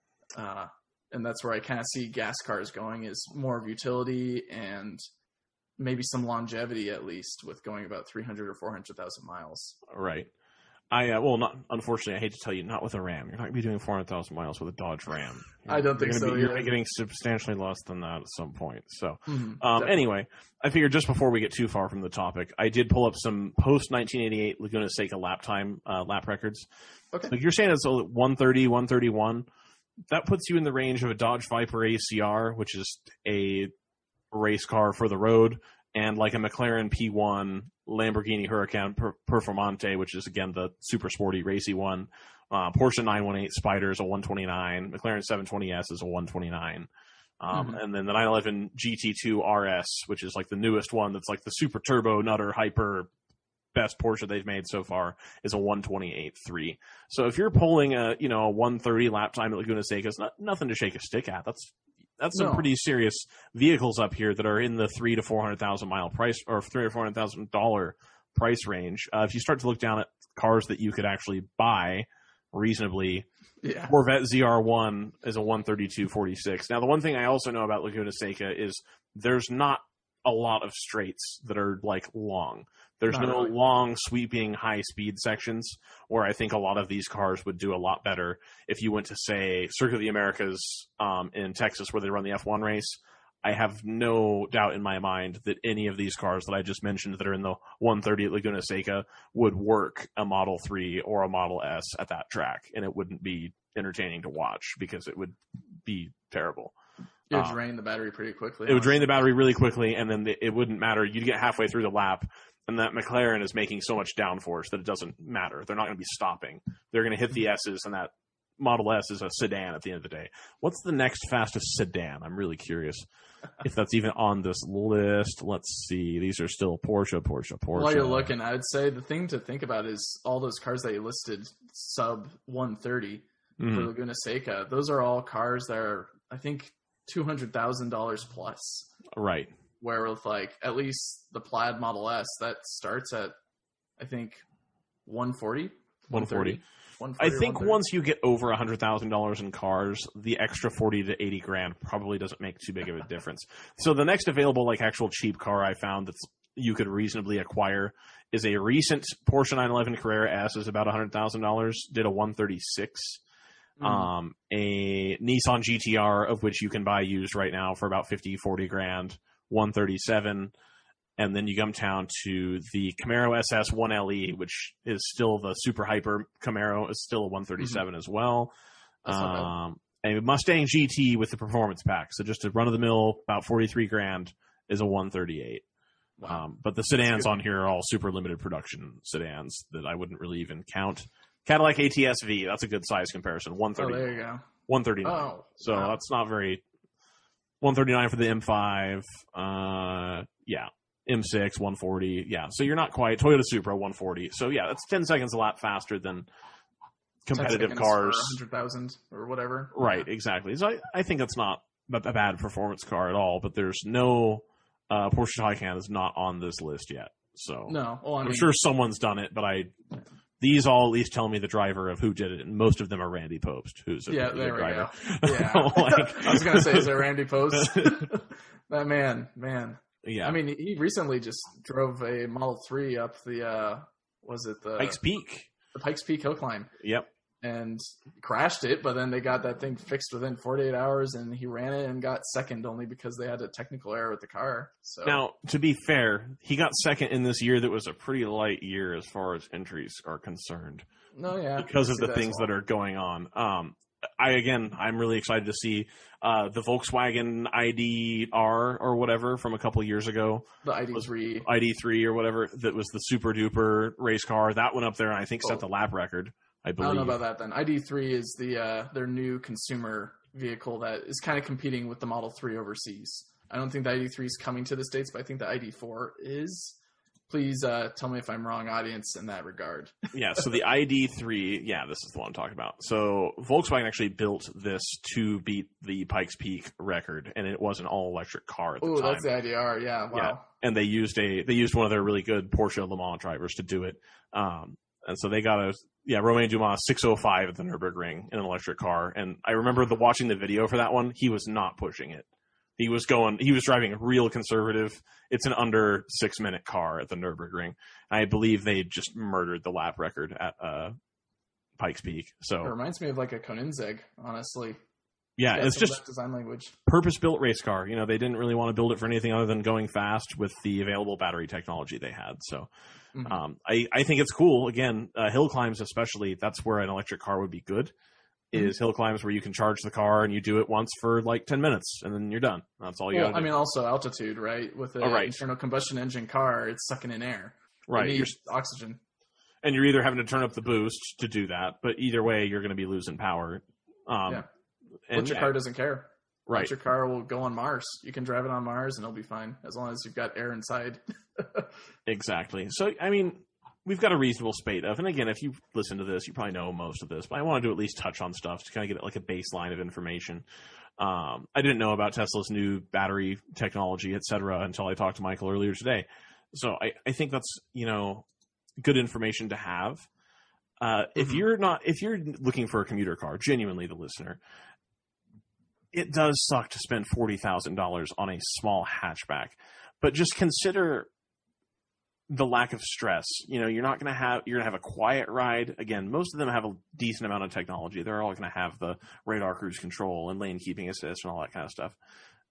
And that's where I kind of see gas cars going is more of utility and maybe some longevity at least with going about 300 or 400,000 miles. Right. Unfortunately, I hate to tell you, not with a Ram. You're not going to be doing 400,000 miles with a Dodge Ram. I don't think so. You're going to be getting substantially less than that at some point. So, anyway, I figured just before we get too far from the topic, I did pull up some post-1988 Laguna Seca lap time, lap records. Okay. Like you're saying it's 130, 131. That puts you in the range of a Dodge Viper ACR, which is a race car for the road, and like a McLaren P1, Lamborghini Huracan Performante, which is, again, the super sporty, racy one. Porsche 918 Spyder is a 129. McLaren 720S is a 129. And then the 911 GT2 RS, which is like the newest one that's like the super turbo, nutter, hyper best Porsche they've made so far is a 128.3. So if you're pulling a 130 lap time at Laguna Seca, it's nothing to shake a stick at. That's some pretty serious vehicles up here that are in the $300,000 to $400,000 price, or $300,000 to $400,000 price range. If you start to look down at cars that you could actually buy reasonably, Corvette ZR1 is a 132.46. Now, the one thing I also know about Laguna Seca is there's not a lot of straights that are like long. There's no long, sweeping, high-speed sections where I think a lot of these cars would do a lot better if you went to, say, Circuit of the Americas in Texas where they run the F1 race. I have no doubt in my mind that any of these cars that I just mentioned that are in the 130 at Laguna Seca would work a Model 3 or a Model S at that track, and it wouldn't be entertaining to watch because it would be terrible. It would drain the battery pretty quickly. It would drain the battery really quickly, and then it wouldn't matter. You'd get halfway through the lap, and that McLaren is making so much downforce that it doesn't matter. They're not going to be stopping. They're going to hit the S's, and that Model S is a sedan at the end of the day. What's the next fastest sedan? I'm really curious if that's even on this list. Let's see. These are still Porsche. While you're looking, I would say the thing to think about is all those cars that you listed sub 130 for Laguna Seca. Those are all cars that are, I think, $200,000 plus. Right. Where with like at least the Plaid Model S that starts at, I think, 140. I think once you get over $100,000 in cars, the extra 40 to 80 grand probably doesn't make too big of a difference. So the next available like actual cheap car I found that you could reasonably acquire is a recent Porsche 911 Carrera S, is about $100,000. Did a 136. A Nissan GTR, of which you can buy used right now for about 50-40 grand, 137. And then you come down to the Camaro SS 1LE, which is still the super hyper Camaro, is still a 137 as well. A Mustang GT with the performance pack, so just a run-of-the-mill, about 43 grand, is a 138. Wow. But the sedans on here are all super limited production sedans that I wouldn't really even count. Cadillac ATS-V, that's a good size comparison. 130. Oh, there you go. 139. Oh, so that's not very. 139 for the M5. M6, 140. Yeah, so you're not quite. Toyota Supra, 140. So yeah, that's 10 seconds a lap faster than competitive cars. 100,000 or whatever. Right, exactly. So I think that's not a bad performance car at all, but there's no. Porsche Taycan is not on this list yet. So no. Well, I'm sure someone's done it, but these all at least tell me the driver of who did it, and most of them are Randy Pobst, who's a good driver. Go. Yeah, I was gonna say, is it Randy Pobst? That man. Yeah, I mean, he recently just drove a Model 3 up the Pikes Peak, the Pikes Peak hill climb. Yep, and crashed it, but then they got that thing fixed within 48 hours, and he ran it and got second only because they had a technical error with the car. So now, to be fair, he got second in this year that was a pretty light year as far as entries are concerned. No, yeah, because of the things that are going on. I'm really excited to see the Volkswagen ID.R or whatever from a couple years ago. The ID3. ID3 or whatever, that was the super duper race car. That went up there and I think set the lap record, I believe. I don't know about that then. ID3 is their new consumer vehicle that is kind of competing with the Model 3 overseas. I don't think the ID3 is coming to the States, but I think the ID4 is. Please tell me if I'm wrong, audience, in that regard. Yeah, so the ID3, this is the one I'm talking about. So Volkswagen actually built this to beat the Pikes Peak record, and it was an all-electric car at the time. Oh, that's the ID.R, yeah, wow. Yeah. And they used one of their really good Porsche Le Mans drivers to do it. And so they got Romain Dumas 605 at the Nürburgring in an electric car. And I remember watching the video for that one. He was not pushing it. He was driving real conservative. It's an under 6-minute car at the Nürburgring. I believe they just murdered the lap record at Pikes Peak. So it reminds me of like a Koenigsegg, honestly. Yeah, it's just design language. Purpose-built race car. You know, they didn't really want to build it for anything other than going fast with the available battery technology they had. So I think it's cool. Again, hill climbs especially, that's where an electric car would be good. Is hill climbs where you can charge the car and you do it once for like 10 minutes and then you're done. That's all you got to do. I mean, also altitude, right? With an internal combustion engine car, it's sucking in air. Right. You need oxygen. And you're either having to turn up the boost to do that, but either way, you're going to be losing power. Electric car doesn't care. Right. Electric car will go on Mars. You can drive it on Mars and it'll be fine as long as you've got air inside. Exactly. So, I mean, we've got a reasonable spate of, and again, if you listen to this, you probably know most of this, but I wanted to at least touch on stuff to kind of get like a baseline of information. I didn't know about Tesla's new battery technology, et cetera, until I talked to Michael earlier today. So I think that's, good information to have. If you're looking for a commuter car, genuinely the listener, it does suck to spend $40,000 on a small hatchback, but just consider the lack of stress. You're going to have a quiet ride. Again, most of them have a decent amount of technology. They're all going to have the radar cruise control and lane keeping assist and all that kind of stuff.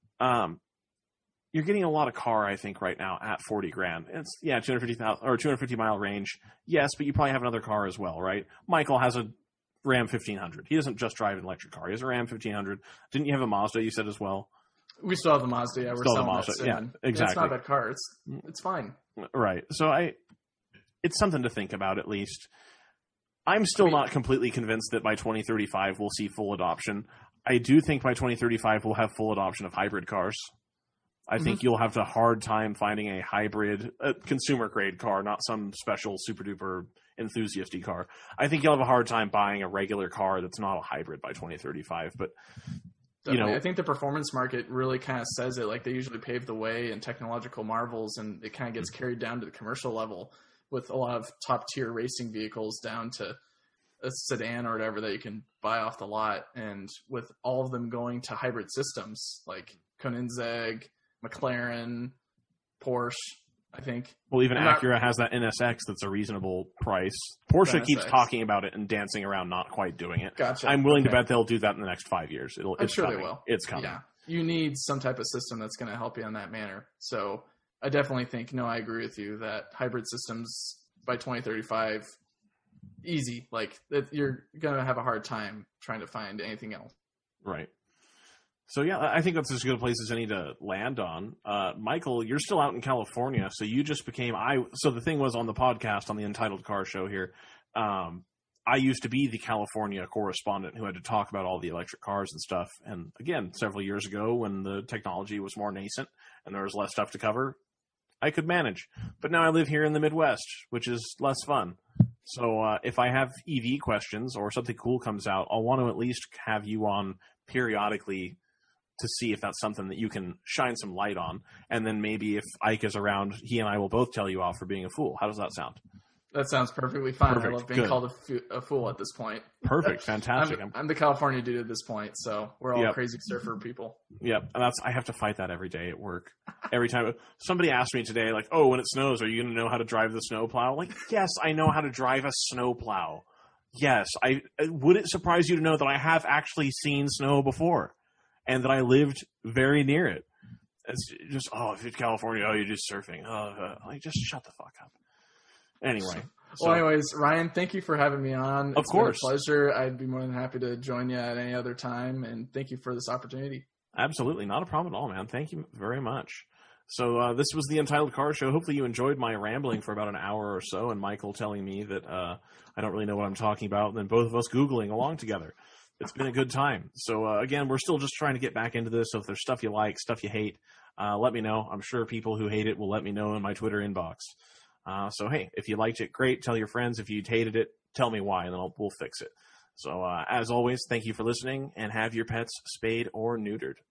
You're getting a lot of car, I think, right now at $40,000. It's 250,000 or 250 mile range. Yes, but you probably have another car as well, right? Michael has a Ram 1500. He doesn't just drive an electric car. He has a Ram 1500. Didn't you have a Mazda? You said as well. We still have the Mazda. Yeah, we're still selling the Mazda. that soon. Yeah, exactly. It's not a bad car. It's fine. Right. So it's something to think about at least. I'm still not completely convinced that by 2035 we'll see full adoption. I do think by 2035 we'll have full adoption of hybrid cars. I think you'll have a hard time finding a hybrid, consumer grade car, not some special super duper enthusiasty car. I think you'll have a hard time buying a regular car that's not a hybrid by 2035. But definitely. I think the performance market really kind of says it. Like, they usually pave the way in technological marvels, and it kind of gets carried down to the commercial level with a lot of top tier racing vehicles down to a sedan or whatever that you can buy off the lot. And with all of them going to hybrid systems like Koenigsegg, McLaren, Porsche, I think. Well, even Acura has that NSX that's a reasonable price. Porsche keeps talking about it and dancing around, not quite doing it. Gotcha. I'm willing to bet they'll do that in the next 5 years. I'm sure they will. It's coming. Yeah. You need some type of system that's going to help you in that manner. So I definitely think, I agree with you that hybrid systems by 2035, easy. Like, you're going to have a hard time trying to find anything else. Right. So, yeah, I think that's as good a place as any to land on. Michael, you're still out in California, so you just became so the thing was on the podcast, on the Entitled Car Show here, I used to be the California correspondent who had to talk about all the electric cars and stuff. And, again, several years ago when the technology was more nascent and there was less stuff to cover, I could manage. But now I live here in the Midwest, which is less fun. So if I have EV questions or something cool comes out, I'll want to at least have you on periodically to see if that's something that you can shine some light on. And then maybe if Ike is around, he and I will both tell you off for being a fool. How does that sound? That sounds perfectly fine. Perfect. I love being called a fool at this point. Perfect. Fantastic. I'm the California dude at this point, so we're all crazy surfer people. Yep. And I have to fight that every day at work. Every time somebody asked me today, like, oh, when it snows, are you going to know how to drive the snowplow? Like, yes, I know how to drive a snowplow. Yes. Would it surprise you to know that I have actually seen snow before? And that I lived very near it. It's just, if it's California, you're just surfing. Like, just shut the fuck up. Anyway. Well, anyways, Ryan, thank you for having me on. Of course. It's been a pleasure. I'd be more than happy to join you at any other time. And thank you for this opportunity. Absolutely. Not a problem at all, man. Thank you very much. So this was the Entitled Car Show. Hopefully you enjoyed my rambling for about an hour or so and Michael telling me that I don't really know what I'm talking about, and then both of us Googling along together. It's been a good time. So, again, we're still just trying to get back into this. So if there's stuff you like, stuff you hate, let me know. I'm sure people who hate it will let me know in my Twitter inbox. So, hey, if you liked it, great. Tell your friends. If you hated it, tell me why, and then we'll fix it. So, as always, thank you for listening, and have your pets spayed or neutered.